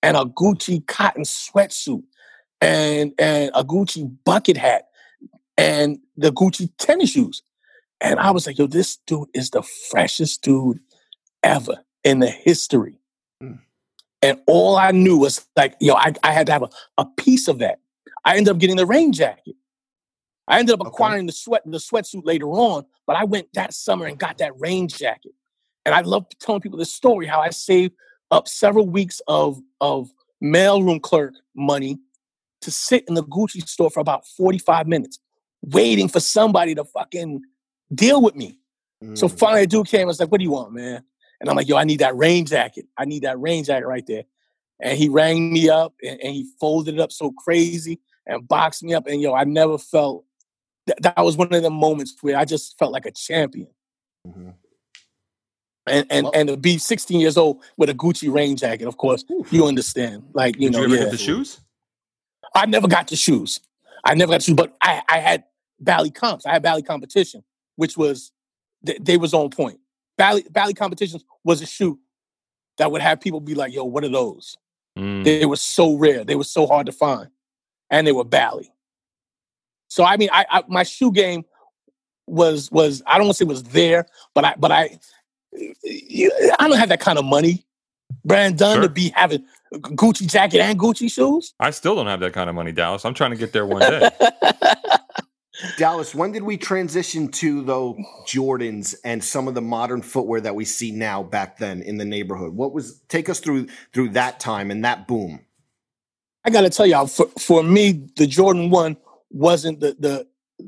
and a Gucci cotton sweatsuit and a Gucci bucket hat and the Gucci tennis shoes. And I was like, yo, this dude is the freshest dude ever in the history. And all I knew was like, yo, I had to have a piece of that. I ended up getting the rain jacket. I ended up acquiring the sweatsuit later on, but I went that summer and got that rain jacket. And I love telling people this story, how I saved up several weeks of mailroom clerk money to sit in the Gucci store for about 45 minutes, waiting for somebody to fucking deal with me. So finally a dude came and was like, what do you want, man? And I'm like, yo, I need that rain jacket. I need that rain jacket right there. And he rang me up and he folded it up so crazy and boxed me up. And yo, I never felt, that was one of the moments where I just felt like a champion. Mm-hmm. And to be 16 years old with a Gucci rain jacket, of course, you understand. Like, Did you ever get the shoes? I never got the shoes. But I had Bally Comps. I had Bally Competition, which was, they was on point. Bally Competitions was a shoe that would have people be like, yo, what are those? They were so rare. They were so hard to find. And they were Bally. So, I mean, I my shoe game was I don't want to say was there, but I don't have that kind of money, Brandon, to be having Gucci jacket and Gucci shoes. I still don't have that kind of money, Dallas. I'm trying to get there one day. Dallas, when did we transition to, though, Jordans and some of the modern footwear that we see now back then in the neighborhood? Take us through that time and that boom. I got to tell y'all, for me, the Jordan 1 wasn't the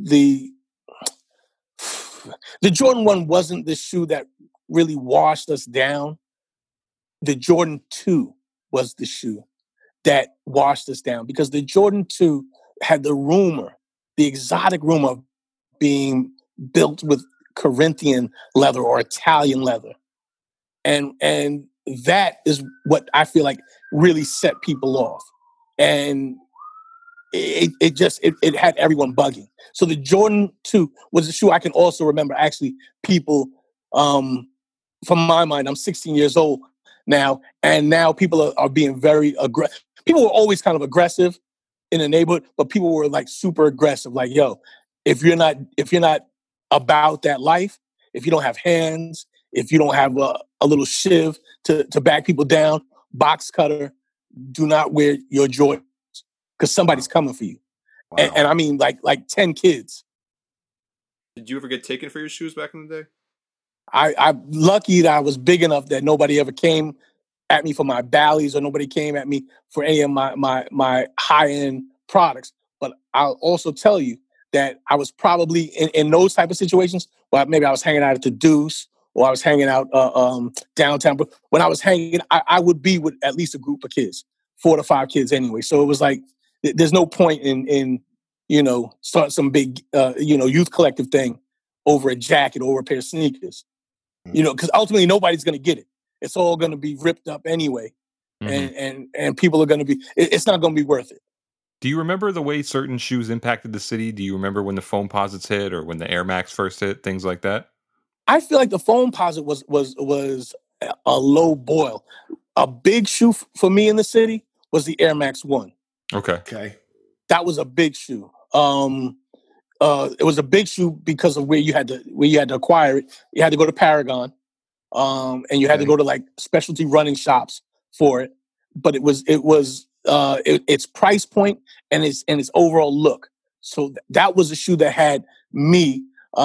Jordan 1 wasn't the shoe that really washed us down. The Jordan 2 was the shoe that washed us down, because the Jordan 2 had the exotic rumor of being built with Corinthian leather or Italian leather. And that is what I feel like really set people off. And it had everyone bugging. So the Jordan 2 was a shoe I can also remember actually people, from my mind, I'm 16 years old now, and now people are being very aggressive. People were always kind of aggressive in the neighborhood, but people were like super aggressive. Like, yo, if you're not about that life, if you don't have hands, if you don't have a little shiv to back people down, box cutter, do not wear your Jordans, because somebody's coming for you. Wow. And I mean, like 10 kids. Did you ever get taken for your shoes back in the day? I'm lucky that I was big enough that nobody ever came at me for my Bally's, or nobody came at me for any of my high-end products. But I'll also tell you that I was probably in those type of situations, well, maybe I was hanging out at the Deuce, or I was hanging out downtown. But when I was hanging, I would be with at least a group of kids, 4 to 5 kids anyway. So it was like, there's no point in start some big, youth collective thing over a jacket or a pair of sneakers, because ultimately nobody's going to get it. It's all going to be ripped up anyway. And people are going to be, it's not going to be worth it. Do you remember the way certain shoes impacted the city? Do you remember when the Foamposites hit, or when the Air Max first hit, things like that? I feel like the Foamposite was a low boil. A big shoe for me in the city was the Air Max 1. Okay. That was a big shoe. It was a big shoe because of where you had to acquire it. You had to go to Paragon, and you had to go to like specialty running shops for it. But it was its price point and its overall look. So that was a shoe that had me.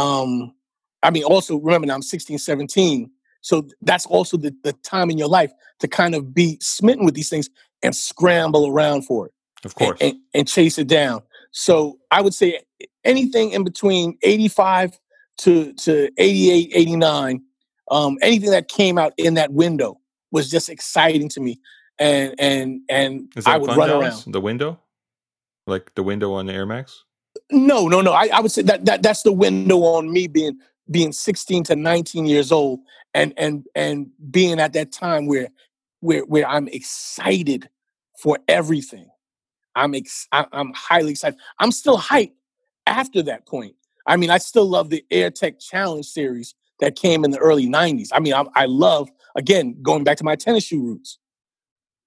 Also remember now I'm 16, 17. So that's also the time in your life to kind of be smitten with these things and scramble around for it. Of course. And chase it down. So I would say anything in between 85 to 88, 89, anything that came out in that window was just exciting to me. And is that I would fun, run Dallas? around. The window? Like the window on the Air Max? No. I would say that's the window on me being 16 to 19 years old and being at that time where I'm excited for everything. I'm highly excited. I'm still hyped after that point. I mean, I still love the Air Tech Challenge series that came in the early 90s. I mean, I love, again, going back to my tennis shoe roots.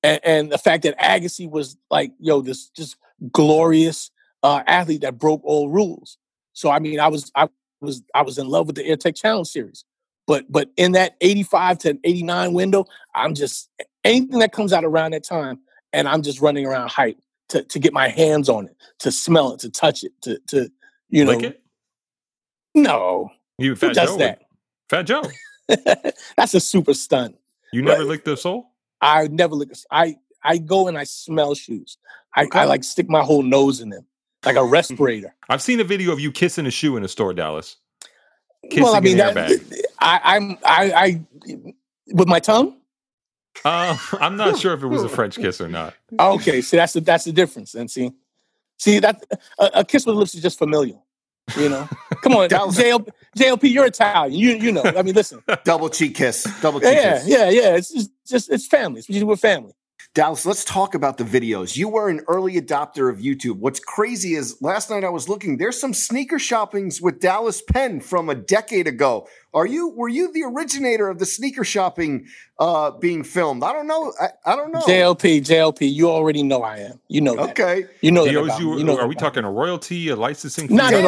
And the fact that Agassi was like, this just glorious athlete that broke all rules. So I mean, I was in love with the AirTech Challenge series. But in that 85 to 89 window, I'm just anything that comes out around that time, and I'm just running around hype to get my hands on it, to smell it, to touch it, to lick it? No. You Fat Joe? That? Fat Joe. That's a super stunt. You never licked the sole? I never lick. I go and I smell shoes. I like stick my whole nose in them like a respirator. I've seen a video of you kissing a shoe in a store, Dallas. Kissing an airbag. I with my tongue. I'm not sure if it was a French kiss or not. Okay, see that's the difference. And see that a kiss with lips is just familial. Come on, JLP, you're Italian. You know. I mean, listen. Double cheek kiss. Yeah. It's family. It's what you do with family. Dallas, let's talk about the videos. You were an early adopter of YouTube. What's crazy is last night I was looking, there's some sneaker shoppings with Dallas Penn from a decade ago. Were you the originator of the sneaker shopping being filmed? I don't know. I don't know. JLP, you already know I am. You know that. Okay. You know that about me. Are we talking a royalty, a licensing fee? Not at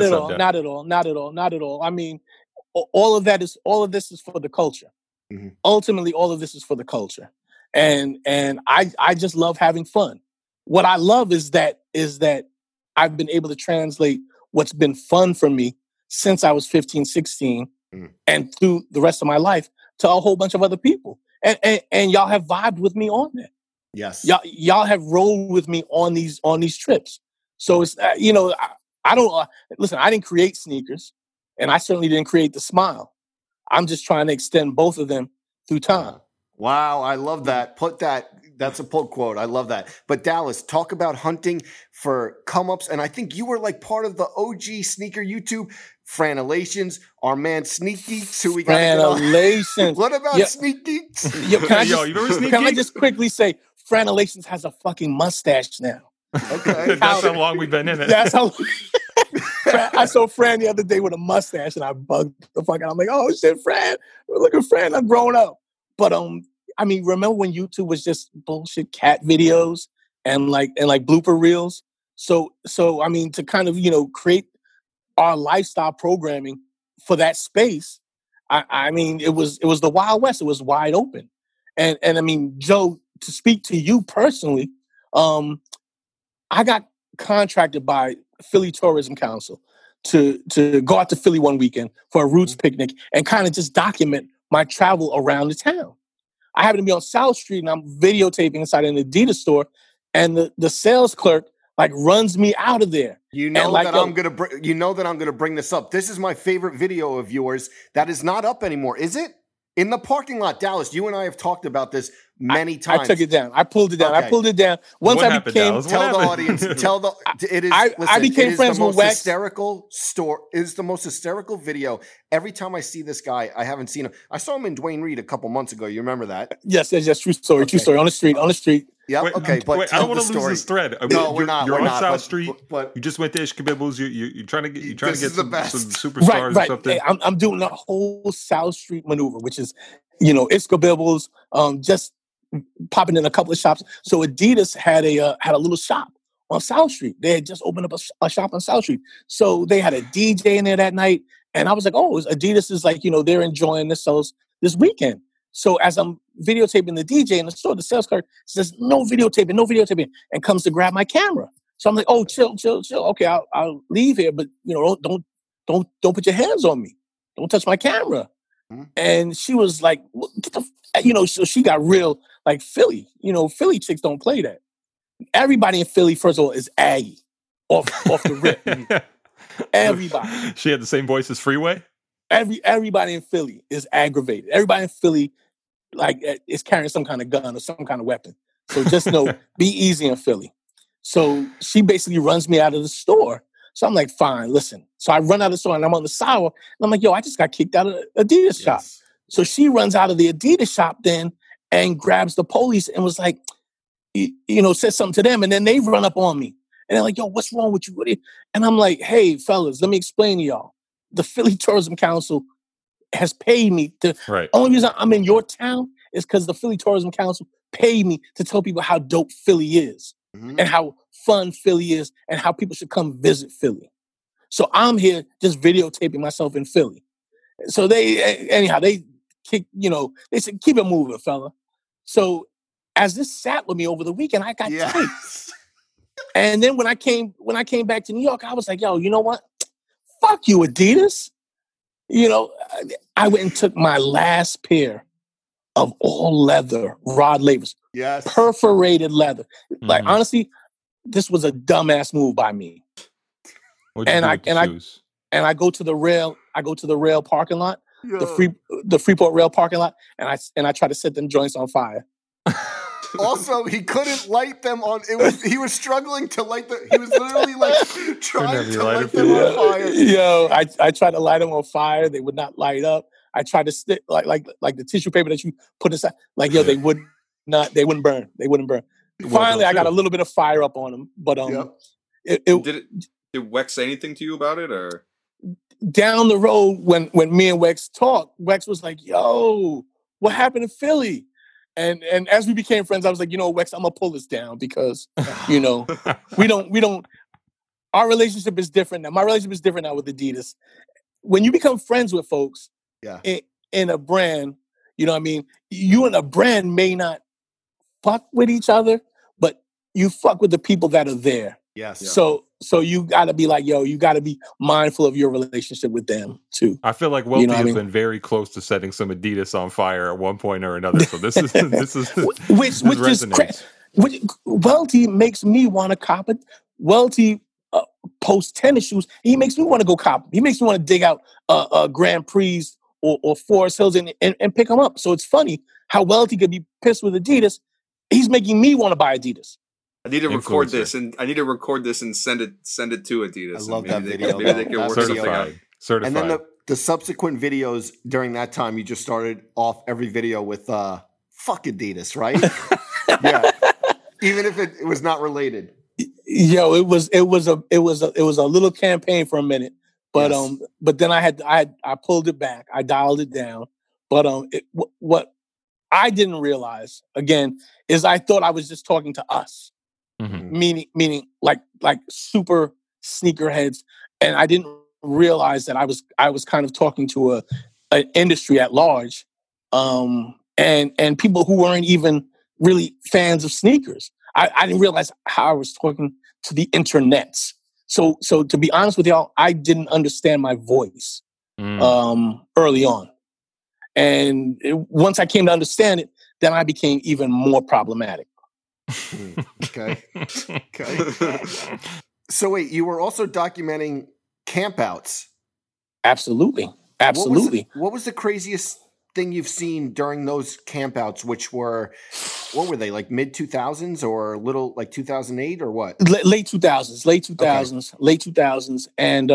all. I mean, all of this is for the culture. Mm-hmm. Ultimately, all of this is for the culture. And I just love having fun. What I love is that I've been able to translate what's been fun for me since I was 15, 16, and through the rest of my life to a whole bunch of other people. And y'all have vibed with me on that. Yes. Y'all have rolled with me on these trips. So it's I don't listen. I didn't create sneakers, and I certainly didn't create the smile. I'm just trying to extend both of them through time. Wow, I love that. That's a pull quote. I love that. But Dallas, talk about hunting for come-ups. And I think you were like part of the OG sneaker YouTube, Franelations, our man Sneak Geeks, who we got. Franelations. What about Sneak Geeks? Can I just quickly say, Franelations has a fucking mustache now. Okay. That's how long we've been in it. That's how I saw Fran the other day with a mustache, and I bugged the fuck out. I'm like, oh shit, Fran. Look at Fran, I'm grown up. But I mean, remember when YouTube was just bullshit cat videos and like blooper reels? So I mean, to kind of create our lifestyle programming for that space, I mean, it was the Wild West. It was wide open, and I mean, Joe, to speak to you personally, I got contracted by Philly Tourism Council to go out to Philly one weekend for a Roots picnic and kind of just document my travel around the town. I happen to be on South Street and I'm videotaping inside an Adidas store, and the sales clerk like runs me out of there. I'm gonna bring this up. This is my favorite video of yours that is not up anymore. Is it? In the parking lot, Dallas, you and I have talked about this many times. I took it down. I pulled it down. Okay. I pulled it down. Once what I happened, became, Dallas? Tell the audience. I became friends with Wax. It is the most hysterical video. Every time I see this guy, I haven't seen him. I saw him in Dwayne Reed a couple months ago. You remember that? Yes. True story. Okay. True story. On the street. Yeah. Okay. But I don't want to lose this thread. I mean, no, we're not. You're on South Street. But you just went to Ishkabibbles. You're trying to get some superstars or something. Hey, I'm doing the whole South Street maneuver, which is Ishkabibbles, just popping in a couple of shops. So Adidas had a little shop on South Street. They had just opened up a shop on South Street. So they had a DJ in there that night. And I was like, oh, Adidas is like, they're enjoying themselves this weekend. So as I'm videotaping the DJ in the store, the sales clerk says, no videotaping, and comes to grab my camera. So I'm like, oh, chill. Okay, I'll leave here, but don't put your hands on me. Don't touch my camera. Mm-hmm. And she was like, so she got real like Philly. Philly chicks don't play that. Everybody in Philly, first of all, is Aggie off the rip. Everybody. She had the same voice as Freeway? Everybody in Philly is aggravated. Everybody in Philly is carrying some kind of gun or some kind of weapon. So just know, be easy in Philly. So she basically runs me out of the store. So I'm like, fine, listen. So I run out of the store and I'm on the sidewalk. And I'm like, yo, I just got kicked out of the Adidas shop. So she runs out of the Adidas shop then and grabs the police and was like, says something to them. And then they run up on me. And they're like, yo, what's wrong with you? And I'm like, hey, fellas, let me explain to y'all. The Philly Tourism Council has paid me to. Right. Only reason I'm in your town is because the Philly Tourism Council pay me to tell people how dope Philly is and how fun Philly is and how people should come visit Philly. So I'm here just videotaping myself in Philly. So they said, keep it moving, fella. So as this sat with me over the weekend, I got tight. And then when I came back to New York, I was like, yo, you know what? Fuck you, Adidas. You know, I went and took my last pair of all leather Rod Lavers. Yes. Perforated leather. Like, honestly, this was a dumbass move by me. I go to the rail parking lot, the Freeport rail parking lot, and I try to set them joints on fire. Also, he couldn't light them on. He was struggling to light the. He was literally like trying to light them on fire. Yo, I tried to light them on fire. They would not light up. I tried to stick like the tissue paper that you put aside. Like, yo, they wouldn't burn. They wouldn't burn. Finally, I got a little bit of fire up on them, but Did Wex say anything to you about it, or down the road when me and Wex talked, Wex was like, "Yo, what happened to Philly?" And as we became friends, I was like, you know, Wex, I'm gonna pull this down because, you know, we don't. Our relationship is different now. My relationship is different now with Adidas. When you become friends with folks, in a brand, you know what I mean? You and a brand may not fuck with each other, but you fuck with the people that are there. Yes. Yeah. So you got to be like, yo, you got to be mindful of your relationship with them too. I feel like Welty has been very close to setting some Adidas on fire at one point or another. So this is Welty makes me want to cop it. Welty posts tennis shoes. He makes me want to go cop. He makes me want to dig out Grand Prix or Forest Hills and pick them up. So it's funny how Welty could be pissed with Adidas. He's making me want to buy Adidas. I need to record this and send it to Adidas. I love that video. Maybe they can work something out. Certified. And then the subsequent videos during that time, you just started off every video with "fuck Adidas," right? Yeah, even if it was not related. Yo, it was a little campaign for a minute, but but then I pulled it back. I dialed it down. But what I didn't realize again is I thought I was just talking to us. Mm-hmm. Meaning like super sneakerheads, and I didn't realize that I was kind of talking to an industry at large, and people who weren't even really fans of sneakers. I didn't realize how I was talking to the internets. So to be honest with y'all, I didn't understand my voice early on, and once I came to understand it, then I became even more problematic. Okay. So wait, you were also documenting campouts. Absolutely. What was the craziest thing you've seen during those campouts, which were, what were they, like mid 2000s or a little like 2008 or what? Late 2000s. And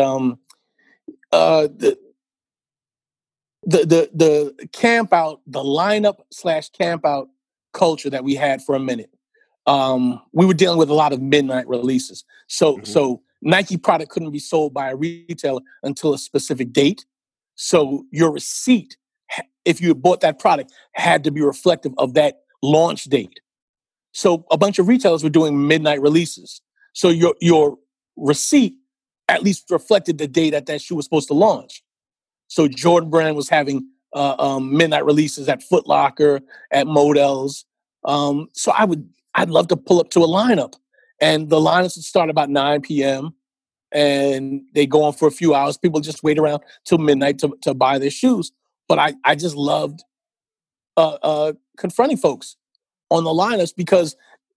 the camp out, the lineup / camp out culture that we had for a minute. We were dealing with a lot of midnight releases. So Nike product couldn't be sold by a retailer until a specific date. So your receipt, if you had bought that product, had to be reflective of that launch date. So a bunch of retailers were doing midnight releases. So your receipt at least reflected the day that shoe was supposed to launch. So Jordan Brand was having midnight releases at Foot Locker, at Modell's. So I'd love to pull up to a lineup, and the lineups would start about 9 p.m. and they go on for a few hours. People just wait around till midnight to buy their shoes. But I just loved confronting folks on the lineups because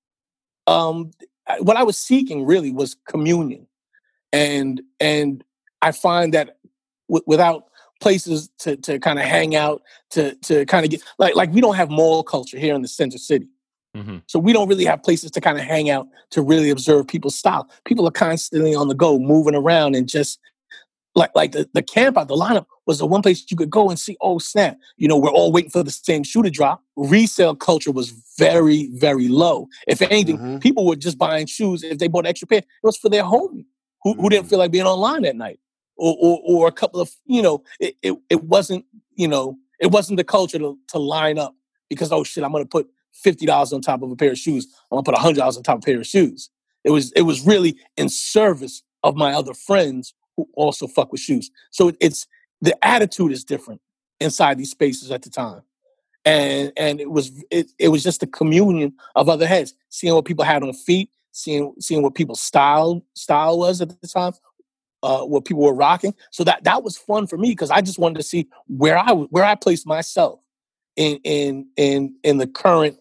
what I was seeking really was communion, and I find that without places to kind of hang out, to kind of get like we don't have mall culture here in the Center City. Mm-hmm. So we don't really have places to kind of hang out to really observe people's style. People are constantly on the go, moving around, and just like the camp out, the lineup was the one place you could go and see, oh snap, you know, we're all waiting for the same shoe to drop. Resale culture was very, very low. If anything, people were just buying shoes. If they bought an extra pair, it was for their homie who didn't feel like being online that night. Or a couple of, you know, it wasn't, you know, it wasn't the culture to line up because, oh shit, I'm going to put $50 on top of a pair of shoes. I'm gonna put $100 on top of a pair of shoes. It was really in service of my other friends who also fuck with shoes. So it's the attitude is different inside these spaces at the time. And it was just the communion of other heads, seeing what people had on feet, seeing what people's style was at the time, what people were rocking. So that was fun for me because I just wanted to see where I placed myself in the current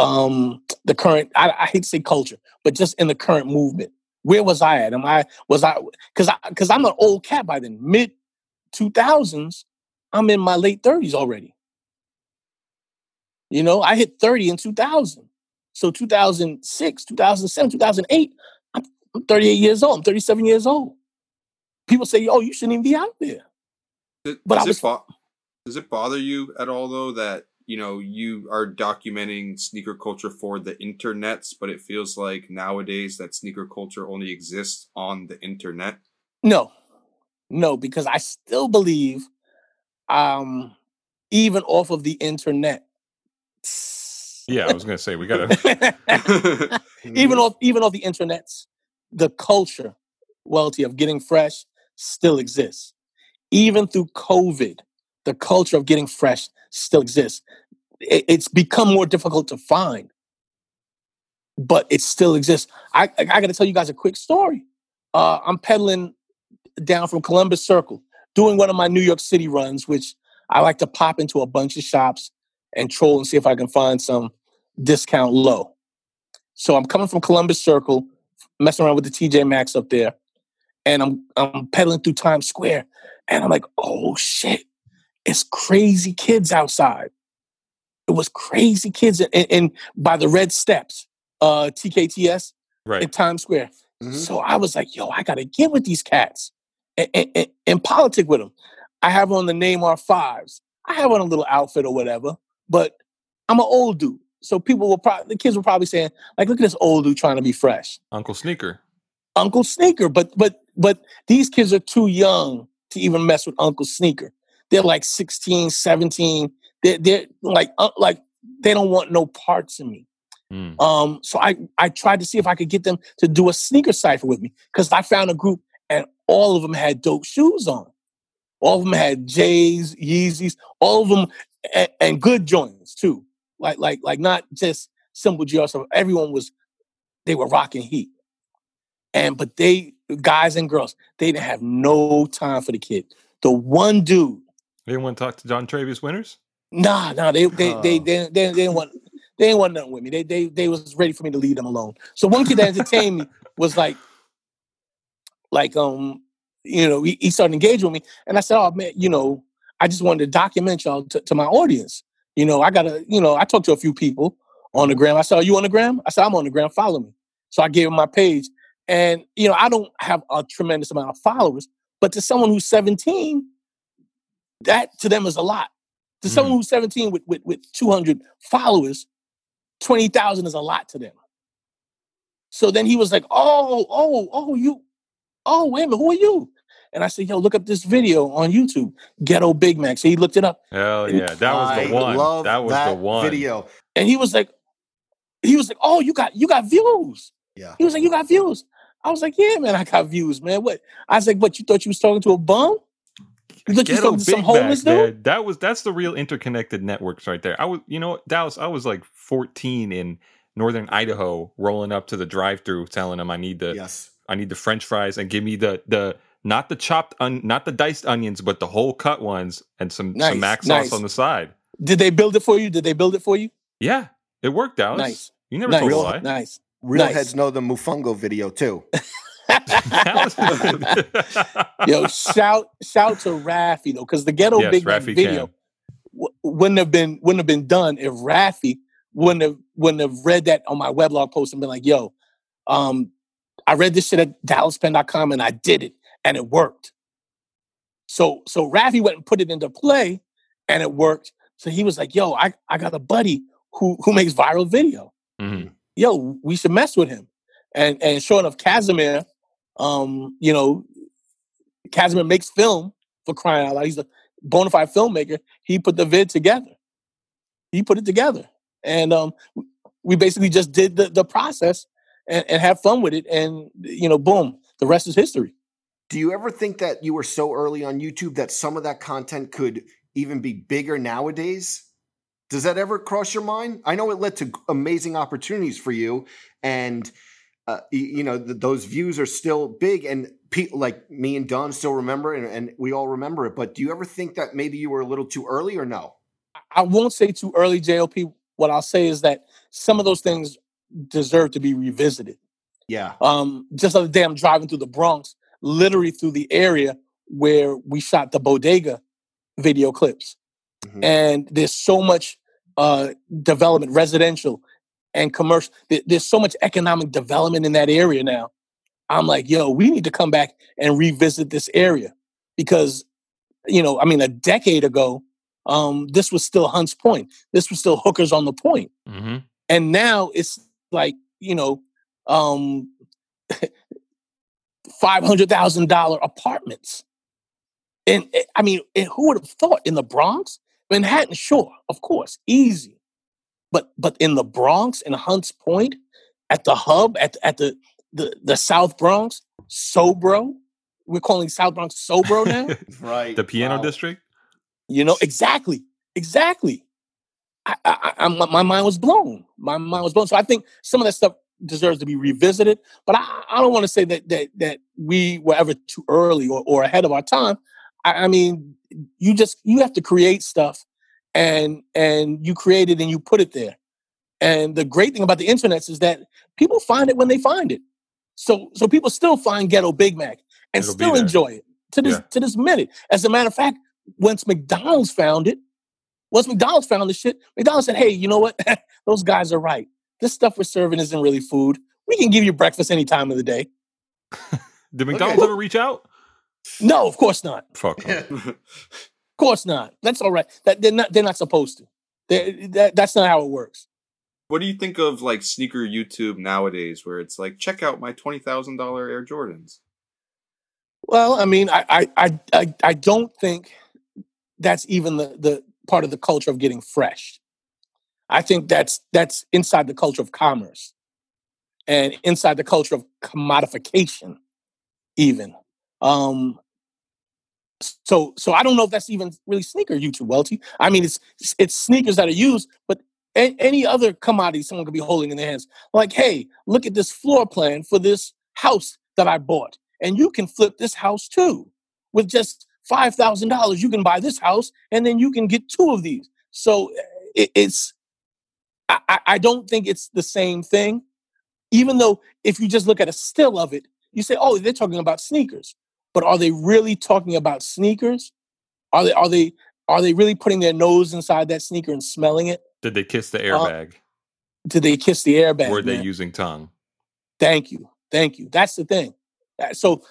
I hate to say culture, but just in the current movement. Where was I at? Because I'm an old cat by then, mid 2000s. I'm in my late 30s already. You know, I hit 30 in 2000. So 2006, 2007, 2008, I'm 38 years old. I'm 37 years old. People say, "Oh, you shouldn't even be out there." Does it bother you at all, though, that, you know, you are documenting sneaker culture for the internets, but it feels like nowadays that sneaker culture only exists on the internet? No, because I still believe, even off of the internet. Yeah, I was going to say, we got to... even off the internets, the culture, Welty, of getting fresh still exists. Even through COVID, the culture of getting fresh still exists. It's become more difficult to find, but it still exists. I got to tell you guys a quick story. I'm pedaling down from Columbus Circle, doing one of my New York City runs, which I like to pop into a bunch of shops and troll and see if I can find some discount low. So I'm coming from Columbus Circle, messing around with the TJ Maxx up there, and I'm pedaling through Times Square, and I'm like, oh shit, it's crazy kids outside. It was crazy kids in by the Red Steps, TKTS, right, in Times Square. Mm-hmm. So I was like, yo, I gotta get with these cats and politic with them. I have on the Neymar 5s. I have on a little outfit or whatever, but I'm an old dude. So the kids were probably saying, like, look at this old dude trying to be fresh. Uncle Sneaker. But these kids are too young to even mess with Uncle Sneaker. They're like 16, 17. They're like they don't want no parts of me. So I tried to see if I could get them to do a sneaker cipher with me because I found a group and all of them had dope shoes on. All of them had J's, Yeezys, all of them, and good joints too. Like not just simple GR stuff. Everyone they were rocking heat. But guys and girls, they didn't have no time for the kid. The one dude. They didn't want to talk to John Travius Winters? Nah, they didn't want nothing with me. They was ready for me to leave them alone. So one kid that entertained me was he started engaging with me, and I said, "Oh man, I just wanted to document y'all to my audience. I talked to a few people on the gram. I said, are you on the gram? I said, I'm on the gram. Follow me. So I gave him my page, and I don't have a tremendous amount of followers, but to someone who's 17, that to them is a lot. To someone who's 17 with 200 followers, 20,000 is a lot to them. So then he was like, wait a minute, who are you? And I said, yo, look up this video on YouTube, Ghetto Big Mac. So he looked it up. Hell yeah, that was the one. That was the one video. And he was like, oh, you got views. Yeah. He was like, you got views. I was like, yeah, man, I got views, man. What? I was like, what? You thought you was talking to a bum? You thought you was talking to some homeless dude? That's the real interconnected networks right there. Dallas, I was like 14 in northern Idaho, rolling up to the drive-thru, telling them I need the French fries and give me the not the chopped, not the diced onions, but the whole cut ones and some mac sauce on the side. Did they build it for you? Yeah, it worked, Dallas. Nice. You never told a lie. Nice. Real heads know the Mufungo video too. Yo, shout to Raffy though, because the Ghetto Big Mac video wouldn't have been done if Raffy wouldn't have read that on my weblog post and been like, yo, I read this shit at DallasPenn.com and I did it and it worked. So Raffy went and put it into play and it worked. So he was like, yo, I got a buddy who makes viral video. Mm-hmm. Yo, we should mess with him. And sure enough, Casimir, Casimir makes film, for crying out loud. He's a bona fide filmmaker. He put the vid together. He put it together. And we basically just did the process and had fun with it. And, boom, the rest is history. Do you ever think that you were so early on YouTube that some of that content could even be bigger nowadays? Does that ever cross your mind? I know it led to amazing opportunities for you, and those views are still big, and people like me and Don still remember it, and we all remember it. But do you ever think that maybe you were a little too early, or no? I won't say too early, JLP. What I'll say is that some of those things deserve to be revisited. Yeah. Just the other day, I'm driving through the Bronx, literally through the area where we shot the Bodega video clips. Mm-hmm. And there's so much development, residential and commercial. There's so much economic development in that area now. I'm like, we need to come back and revisit this area because, a decade ago, this was still Hunts Point. This was still Hookers on the Point. Mm-hmm. And now it's like, $500,000 apartments. And who would have thought in the Bronx? Manhattan, sure, of course, easy. But in the Bronx, in Hunts Point, at the hub, at the South Bronx, Sobro. We're calling South Bronx Sobro now. Right. The Piano District? Exactly. My mind was blown. So I think some of that stuff deserves to be revisited. But I don't want to say that we were ever too early or ahead of our time. You have to create stuff, and you create it and you put it there. And the great thing about the internet is that people find it when they find it. So people still find Ghetto Big Mac and still enjoy it to this minute. As a matter of fact, once McDonald's found the shit, McDonald's said, "Hey, you know what? Those guys are right. This stuff we're serving isn't really food. We can give you breakfast any time of the day." Did McDonald's ever reach out? No, of course not. Fuck. Of course not. That's all right. They're not supposed to. That's not how it works. What do you think of like sneaker YouTube nowadays, where it's like, check out my $20,000 Air Jordans? Well, I don't think that's even the part of the culture of getting fresh. I think that's inside the culture of commerce and inside the culture of commodification, even. So I don't know if that's even really sneaker YouTube, Welty. It's sneakers that are used, but any other commodity someone could be holding in their hands. Like, hey, look at this floor plan for this house that I bought. And you can flip this house too. With just $5,000, you can buy this house and then you can get 2 of these. So I don't think it's the same thing. Even though if you just look at a still of it, you say, oh, they're talking about sneakers. But are they really talking about sneakers? Are they really putting their nose inside that sneaker and smelling it? Did they kiss the airbag? Did they kiss the airbag? Were they using tongue? Thank you. That's the thing. So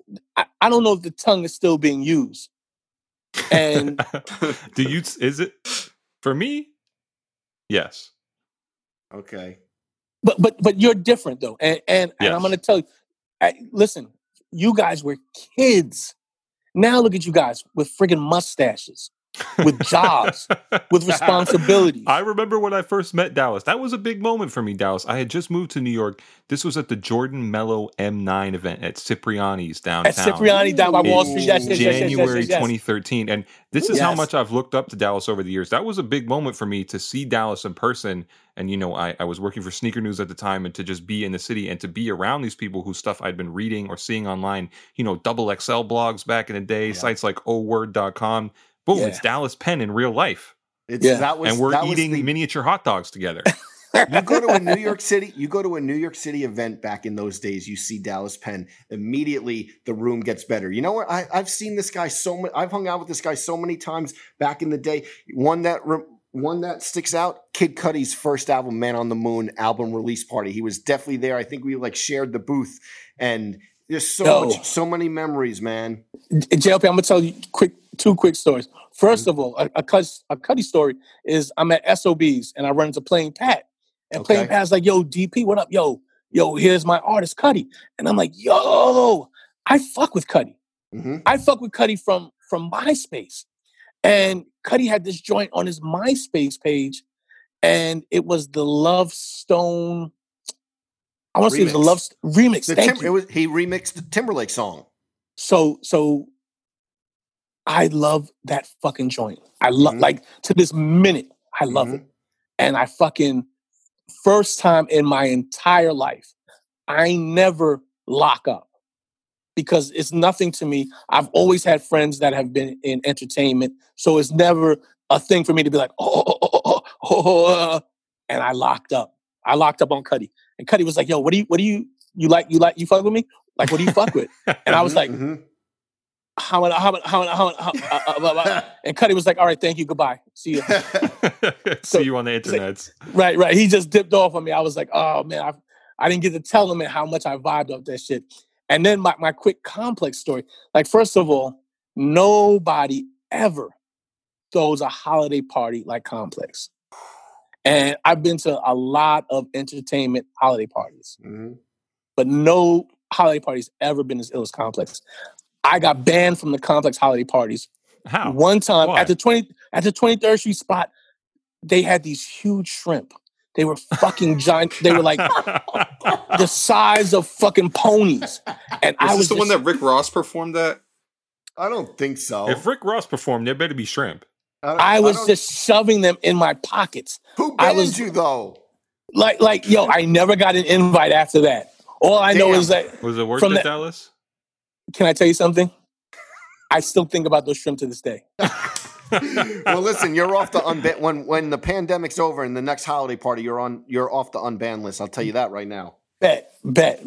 I don't know if the tongue is still being used. And is it for me? Yes. Okay. But you're different though, and yes. I'm going to tell you. Listen, you guys were kids. Now look at you guys with friggin' mustaches, with jobs, with responsibilities. I remember when I first met Dallas. That was a big moment for me, Dallas. I had just moved to New York. This was at the Jordan Mello M9 event at Cipriani's downtown. At Cipriani down by Wall Street. Yes, January 2013. And this is how much I've looked up to Dallas over the years. That was a big moment for me to see Dallas in person. And, I was working for Sneaker News at the time, and to just be in the city and to be around these people whose stuff I'd been reading or seeing online, double XL blogs back in the day, sites like oword.com. Boom, it's Dallas Penn in real life. And we're eating miniature hot dogs together. You go to a New York City event back in those days, you see Dallas Penn, immediately the room gets better. You know what? I've seen this guy I've hung out with this guy so many times back in the day. One that sticks out, Kid Cudi's first album, Man on the Moon album release party. He was definitely there. I think we shared the booth, and there's so many memories, man. JLP, I'm gonna tell you two quick stories. First of all, a Cudi story is I'm at SOBs and I run into Plain Pat. And Plain Pat's like, yo, DP, what up? Yo, here's my artist, Cudi. And I'm like, yo, I fuck with Cudi. Mm-hmm. I fuck with Cudi from MySpace. And Cudi had this joint on his MySpace page. and it was the Love Stone. I want to say it was the Love remix. He remixed the Timberlake song. So I love that fucking joint. I love like to this minute. I love it, and I fucking first time in my entire life, I never lock up because it's nothing to me. I've always had friends that have been in entertainment, so it's never a thing for me to be like, and I locked up. I locked up on Cudi, and Cudi was like, "Yo, what do you fuck with me? Like, what do you fuck with?" And I was like, how? And Cudi was like, "All right, thank you, goodbye, see you." See you on the internet. Like, right. He just dipped off on me. I was like, "Oh man, I didn't get to tell him how much I vibed off that shit." And then my quick Complex story. Like, first of all, nobody ever throws a holiday party like Complex. And I've been to a lot of entertainment holiday parties, but no holiday party's ever been as ill as Complex. I got banned from the Complex holiday parties. How? One time at the 23rd Street spot, they had these huge shrimp. They were fucking giant. They were like the size of fucking ponies. And I was the one that Rick Ross performed at? I don't think so. If Rick Ross performed, there better be shrimp. I was just shoving them in my pockets. Who banned you though? Like, yo, I never got an invite after that. All I know is that was it worth it, Dallas? Can I tell you something? I still think about those shrimp to this day. Well, listen, you're off the unban when the pandemic's over and the next holiday party you're off the unbanned list. I'll tell you that right now. Bet. I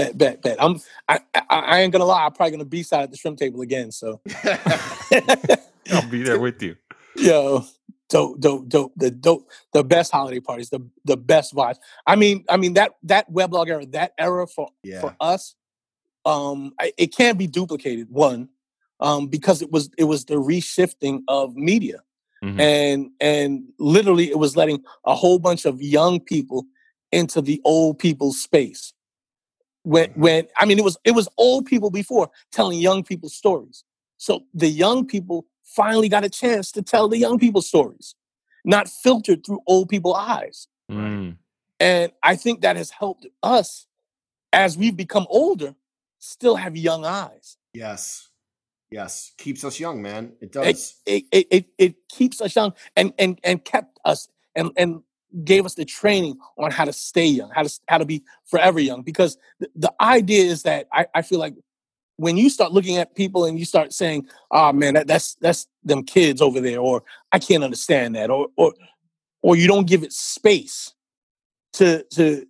ain't gonna lie. I'm probably gonna B-side at the shrimp table again. So I'll be there with you. Yo, dope. The best holiday parties, the best vibes. I mean that weblog era, that era for us, it can't be duplicated. One. Because it was the reshifting of media, and literally it was letting a whole bunch of young people into the old people's space. When it was old people before telling young people stories, so the young people finally got a chance to tell the young people stories, not filtered through old people's eyes. And I think that has helped us as we've become older, still have young eyes. Yes, keeps us young, man. It does. It keeps us young and kept us and gave us the training on how to stay young, how to be forever young. Because the idea is that I feel like when you start looking at people and you start saying, "Oh man, that's them kids over there," or "I can't understand that," or you don't give it space to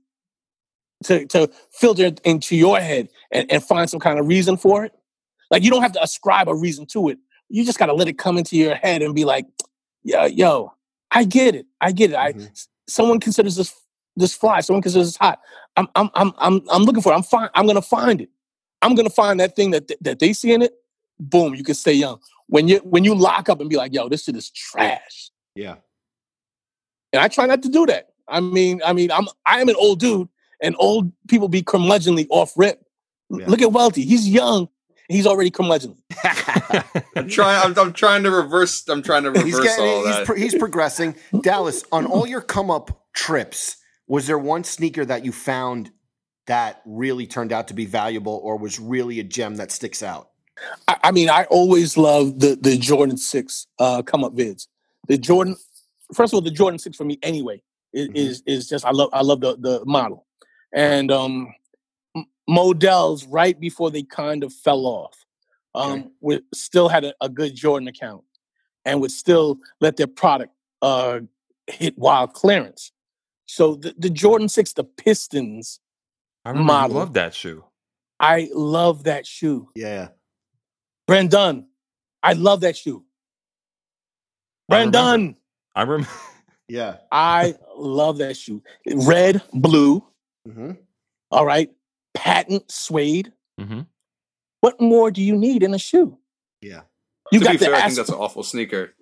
filter it into your head and find some kind of reason for it. Like, you don't have to ascribe a reason to it. You just got to let it come into your head and be like, yo, I get it. Someone considers this fly. Someone considers this hot. I'm looking for it. I'm going to find it. I'm going to find that thing that they see in it. Boom, you can stay young. When you lock up and be like, yo, this shit is trash. Yeah. And I try not to do that. I am an old dude, and old people be curmudgeonly off rip. Yeah. Look at Welty. He's young. He's already curmudgeonly. I'm trying to reverse all that. He's progressing. Dallas, on all your come up trips, was there one sneaker that you found that really turned out to be valuable or was really a gem that sticks out? I always loved the Jordan 6 come up vids. First of all, the Jordan 6 for me anyway is just I love the model. And Models right before they kind of fell off, still had a good Jordan account and would still let their product hit wild clearance. So the Jordan 6, the Pistons model. I love that shoe. I love that shoe. Yeah. Brandon, I love that shoe. Brandon. I remember. Yeah. I love that shoe. Red, blue. All right. Patent suede. What more do you need in a shoe? Yeah. To be fair, I think that's an awful sneaker.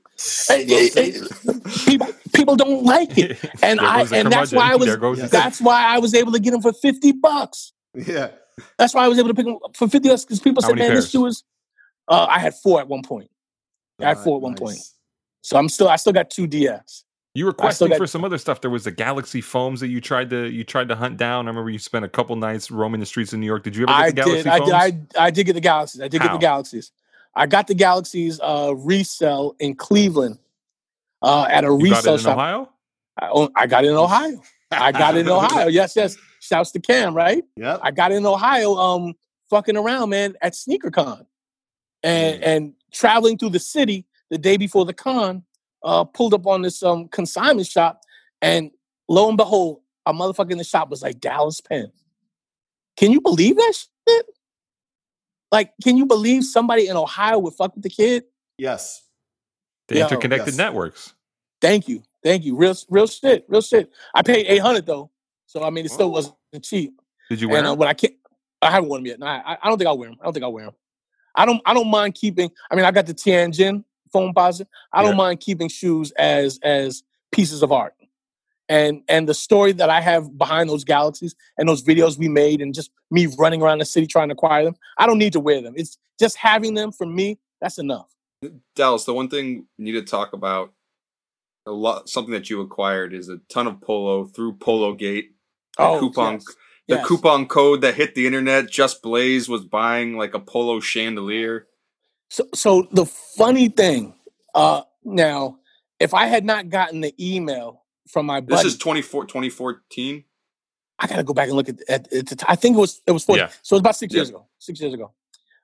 People don't like it, and that's why I was able to get them for $50. Yeah. That's why I was able to pick them up for $50 because people said, "Man, this shoe is." I had 4 at one point. So I still got 2 DS. You were questing for some other stuff. There was the Galaxy foams that you tried to hunt down. I remember you spent a couple nights roaming the streets of New York. Did you ever get the Galaxy foams? I did get the Galaxies. Get the Galaxies. I got the Galaxies resell in Cleveland at a resale shop. Ohio? I got it in Ohio. I got it in Ohio. Yes. Shouts to Cam, right? Yeah. I got it in Ohio, fucking around, man, at SneakerCon. And traveling through the city the day before the con, pulled up on this consignment shop, and lo and behold, a motherfucker in the shop was like Dallas Penn. Can you believe that shit? Like, can you believe somebody in Ohio would fuck with the kid? Yes. The interconnected networks. Thank you. Real shit. I paid $800 though, so I mean, it still wasn't cheap. Did you wear them? I haven't worn them yet. No, I don't think I'll wear them. I don't mind keeping. I mean, I got the Tianjin foam posit. I don't mind keeping shoes as pieces of art. And the story that I have behind those Galaxies and those videos we made and just me running around the city trying to acquire them, I don't need to wear them. It's just having them for me, that's enough. Dallas, the one thing we need to talk about, something that you acquired is a ton of polo through PoloGate. The coupon code that hit the internet, Just Blaze was buying like a polo chandelier. So the funny thing, now, if I had not gotten the email from my buddy. This is 2014? I got to go back and look at it. I think it was 40. Yeah. So it was about 6 years ago. 6 years ago.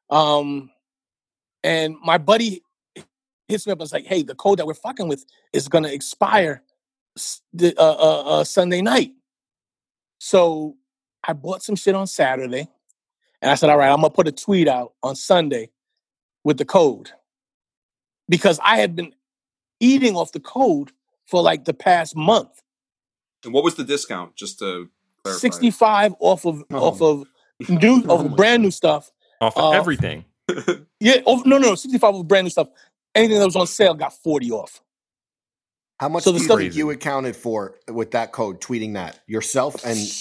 And my buddy hits me up and was like, hey, the code that we're fucking with is going to expire Sunday night. So I bought some shit on Saturday. And I said, all right, I'm going to put a tweet out on Sunday with the code. Because I had been eating off the code for like the past month. And what was the discount? Just to clarify. 65 off of brand new stuff. Off of everything. Yeah. No. 65 off of brand new stuff. Anything that was on sale got 40 off. How much do you think you accounted for with that code, tweeting that? Yourself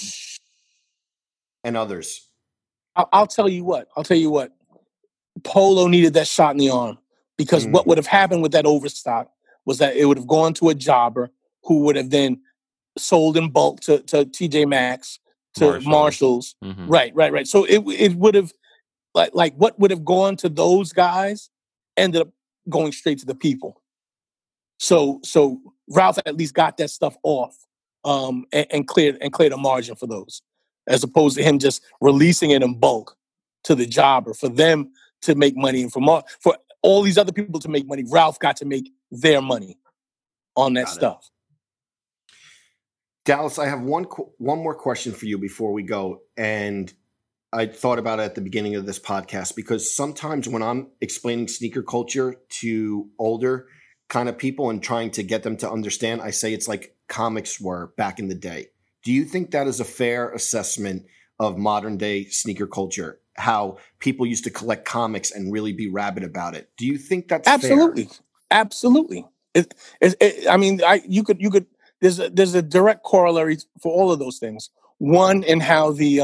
and others? I'll tell you what. Polo needed that shot in the arm. Because what would have happened with that overstock was that it would have gone to a jobber who would have then sold in bulk to TJ Maxx, to Marshalls. Mm-hmm. Right. So it would have, like what would have gone to those guys ended up going straight to the people. So Ralph at least got that stuff off and cleared a margin for those, as opposed to him just releasing it in bulk to the jobber for them to make money, and for all these other people to make money. Ralph got to make their money on that stuff. Dallas, I have one more question for you before we go. And I thought about it at the beginning of this podcast, because sometimes when I'm explaining sneaker culture to older kind of people and trying to get them to understand, I say it's like comics were back in the day. Do you think that is a fair assessment of modern day sneaker culture? How people used to collect comics and really be rabid about it. Do you think that's absolutely fair? Absolutely. You could. There's a direct corollary for all of those things. One, in how the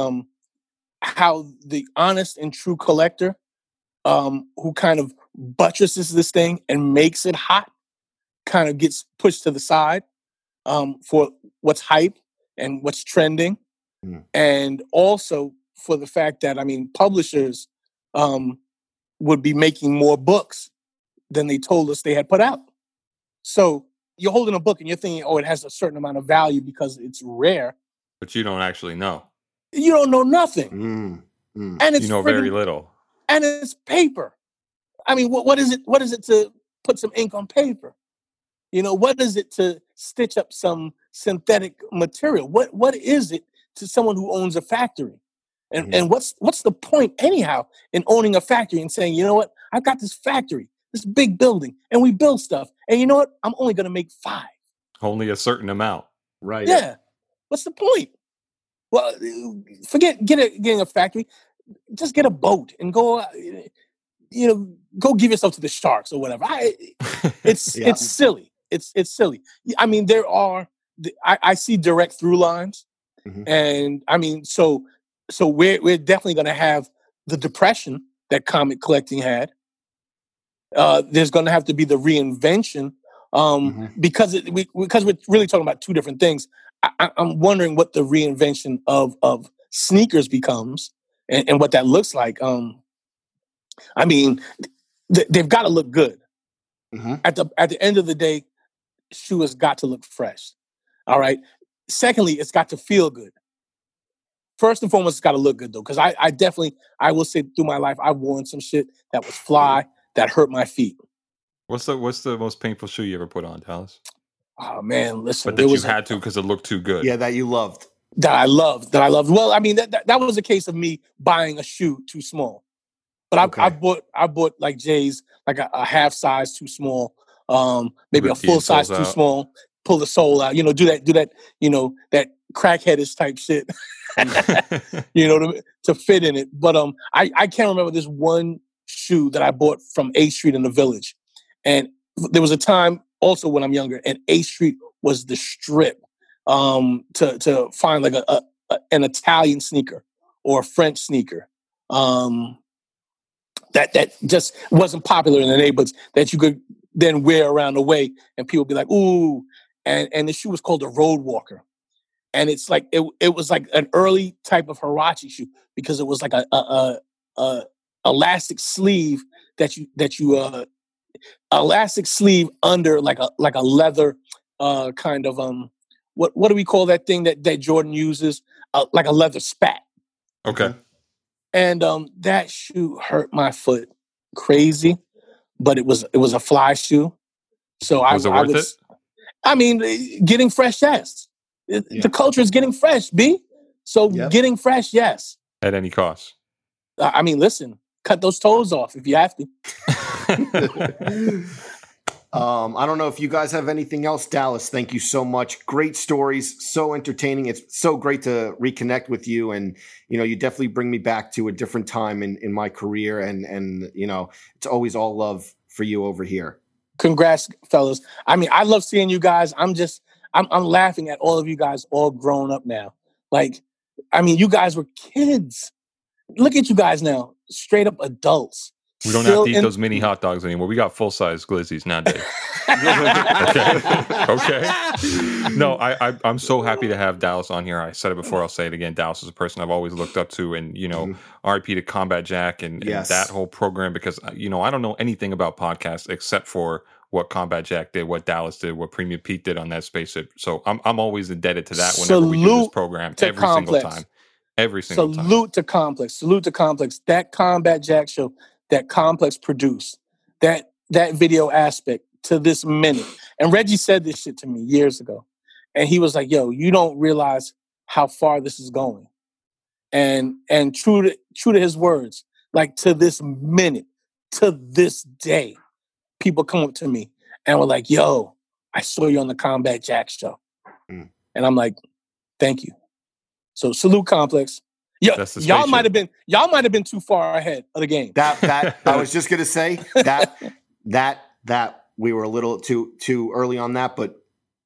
honest and true collector, who kind of buttresses this thing and makes it hot, kind of gets pushed to the side for what's hype and what's trending, and also for the fact that, publishers would be making more books than they told us they had put out. So you're holding a book and you're thinking, it has a certain amount of value because it's rare. But you don't actually know. You don't know nothing. And it's very little. And it's paper. What is it? What is it to put some ink on paper? What is it to stitch up some synthetic material? What is it to someone who owns a factory? And what's the point anyhow in owning a factory and saying, you know what, I've got this factory, this big building, and we build stuff. And you know what? I'm only going to make 5. Only a certain amount. Right. Yeah. What's the point? Well, forget getting a factory. Just get a boat and go, go give yourself to the sharks or whatever. It's silly. It's silly. There are, I see direct through lines. And so we're definitely going to have the depression that comic collecting had. There's going to have to be the reinvention because we're really talking about two different things. I'm wondering what the reinvention of sneakers becomes and what that looks like. I mean, they've got to look good. At the end of the day, shoe has got to look fresh. All right. Secondly, it's got to feel good. First and foremost, it's got to look good though, because I will say through my life, I've worn some shit that was fly that hurt my feet. What's the most painful shoe you ever put on, Dallas? Oh man, listen. But that you had to because it looked too good. Yeah, that you loved. That I loved. Well, I mean, that was a case of me buying a shoe too small. But I bought like Jay's, like a half size too small, maybe a full size too small. Pull the sole out, do that, that crackheadish type shit, to fit in it. But I can't remember this one shoe that I bought from A Street in the Village, and there was a time also when I'm younger, and A Street was the strip to find like an Italian sneaker or a French sneaker. That just wasn't popular in the neighborhoods that you could then wear around the way, and people be like, ooh. And the shoe was called a Road Walker. And it's like, it was like an early type of Huarache shoe because it was like a elastic sleeve elastic sleeve under like a leather kind of, what do we call that thing that Jordan uses? Like a leather spat. Okay. And that shoe hurt my foot crazy, but it was a fly shoe. So was it worth it? I mean, getting fresh, yes. The culture is getting fresh, B. So getting fresh, yes. At any cost. I mean, listen, cut those toes off if you have to. I don't know if you guys have anything else. Dallas, thank you so much. Great stories, so entertaining. It's so great to reconnect with you, and you definitely bring me back to a different time in my career, and it's always all love for you over here. Congrats, fellas. I mean, I love seeing you guys. I'm laughing at all of you guys all grown up now. Like, I mean, you guys were kids. Look at you guys now, straight up adults. We don't have to eat those mini hot dogs anymore. We got full-size glizzies nowadays. Okay. No, I'm so happy to have Dallas on here. I said it before, I'll say it again. Dallas is a person I've always looked up to, and RIP to Combat Jack and that whole program, because I don't know anything about podcasts except for what Combat Jack did, what Dallas did, what Premium Pete did on that spaceship. So I'm always indebted to that whenever we do this program every single time. Every single time. Salute to Complex. That Combat Jack show that Complex produced, that video aspect to this minute. And Reggie said this shit to me years ago. And he was like, yo, you don't realize how far this is going. And true to his words, like to this minute, to this day, people come up to me and were like, yo, I saw you on the Combat Jack show. And I'm like, thank you. So salute Complex. Yeah, y'all might have been too far ahead of the game. That I was just gonna say that we were a little too early on that, but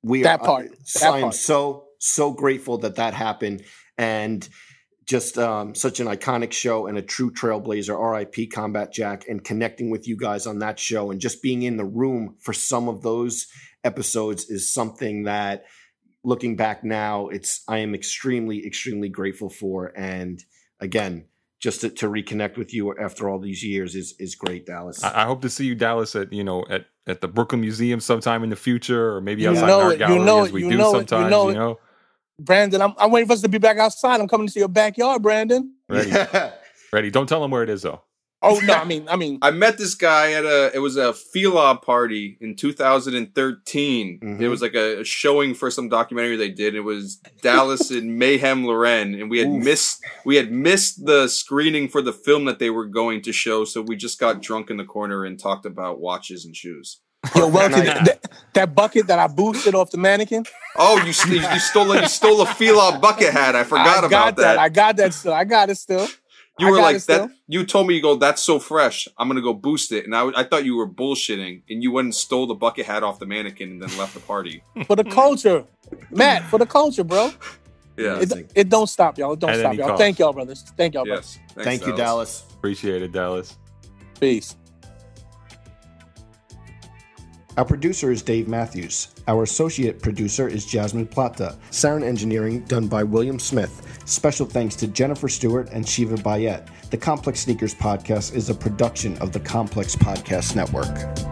I am so grateful that happened, and just such an iconic show and a true trailblazer. RIP Combat Jack, and connecting with you guys on that show and just being in the room for some of those episodes is something that, looking back now, I am extremely, extremely grateful for. And again, just to reconnect with you after all these years is great, Dallas. I hope to see you, Dallas, at the Brooklyn Museum sometime in the future, or maybe outside art gallery as we do sometimes. Brandon, I'm waiting for us to be back outside. I'm coming to your backyard, Brandon. Ready. Don't tell him where it is, though. Oh no, I mean, I met this guy at it was a Fila party in 2013. Mm-hmm. It was like a showing for some documentary they did. It was Dallas and Mayhem Loren, and we had missed the screening for the film that they were going to show, so we just got drunk in the corner and talked about watches and shoes. Yo, that bucket that I boosted off the mannequin. Oh, you stole a Fila bucket hat. I forgot about that. I got that still. I got it still. You were like that. You told me, you go, that's so fresh. I'm gonna go boost it, and I thought you were bullshitting, and you went and stole the bucket hat off the mannequin and then left the party for the culture, Matt. For the culture, bro. Yeah, it don't stop, y'all. It don't stop, y'all. Thank y'all, brothers. Thank y'all, brothers. Thank you, Dallas. Appreciate it, Dallas. Peace. Our producer is Dave Matthews. Our associate producer is Jasmine Plata. Sound engineering done by William Smith. Special thanks to Jennifer Stewart and Shiva Bayet. The Complex Sneakers Podcast is a production of the Complex Podcast Network.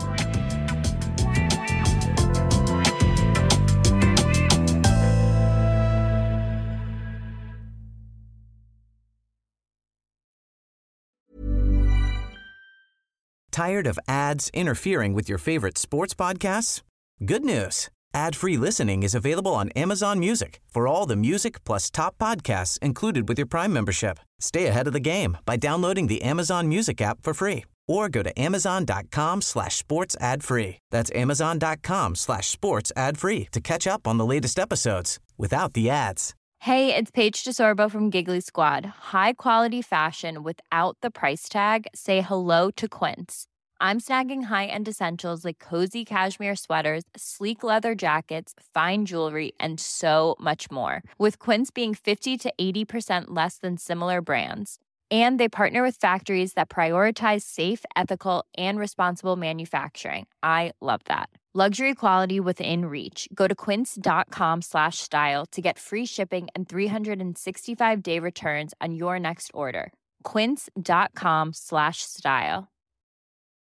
Tired of ads interfering with your favorite sports podcasts? Good news. Ad-free listening is available on Amazon Music for all the music plus top podcasts included with your Prime membership. Stay ahead of the game by downloading the Amazon Music app for free or go to amazon.com/sports ad free. That's amazon.com/sports ad free to catch up on the latest episodes without the ads. Hey, it's Paige DeSorbo from Giggly Squad. High quality fashion without the price tag. Say hello to Quince. I'm snagging high-end essentials like cozy cashmere sweaters, sleek leather jackets, fine jewelry, and so much more. With Quince being 50 to 80% less than similar brands. And they partner with factories that prioritize safe, ethical, and responsible manufacturing. I love that. Luxury quality within reach. Go to quince.com/style to get free shipping and 365-day returns on your next order. Quince.com/style.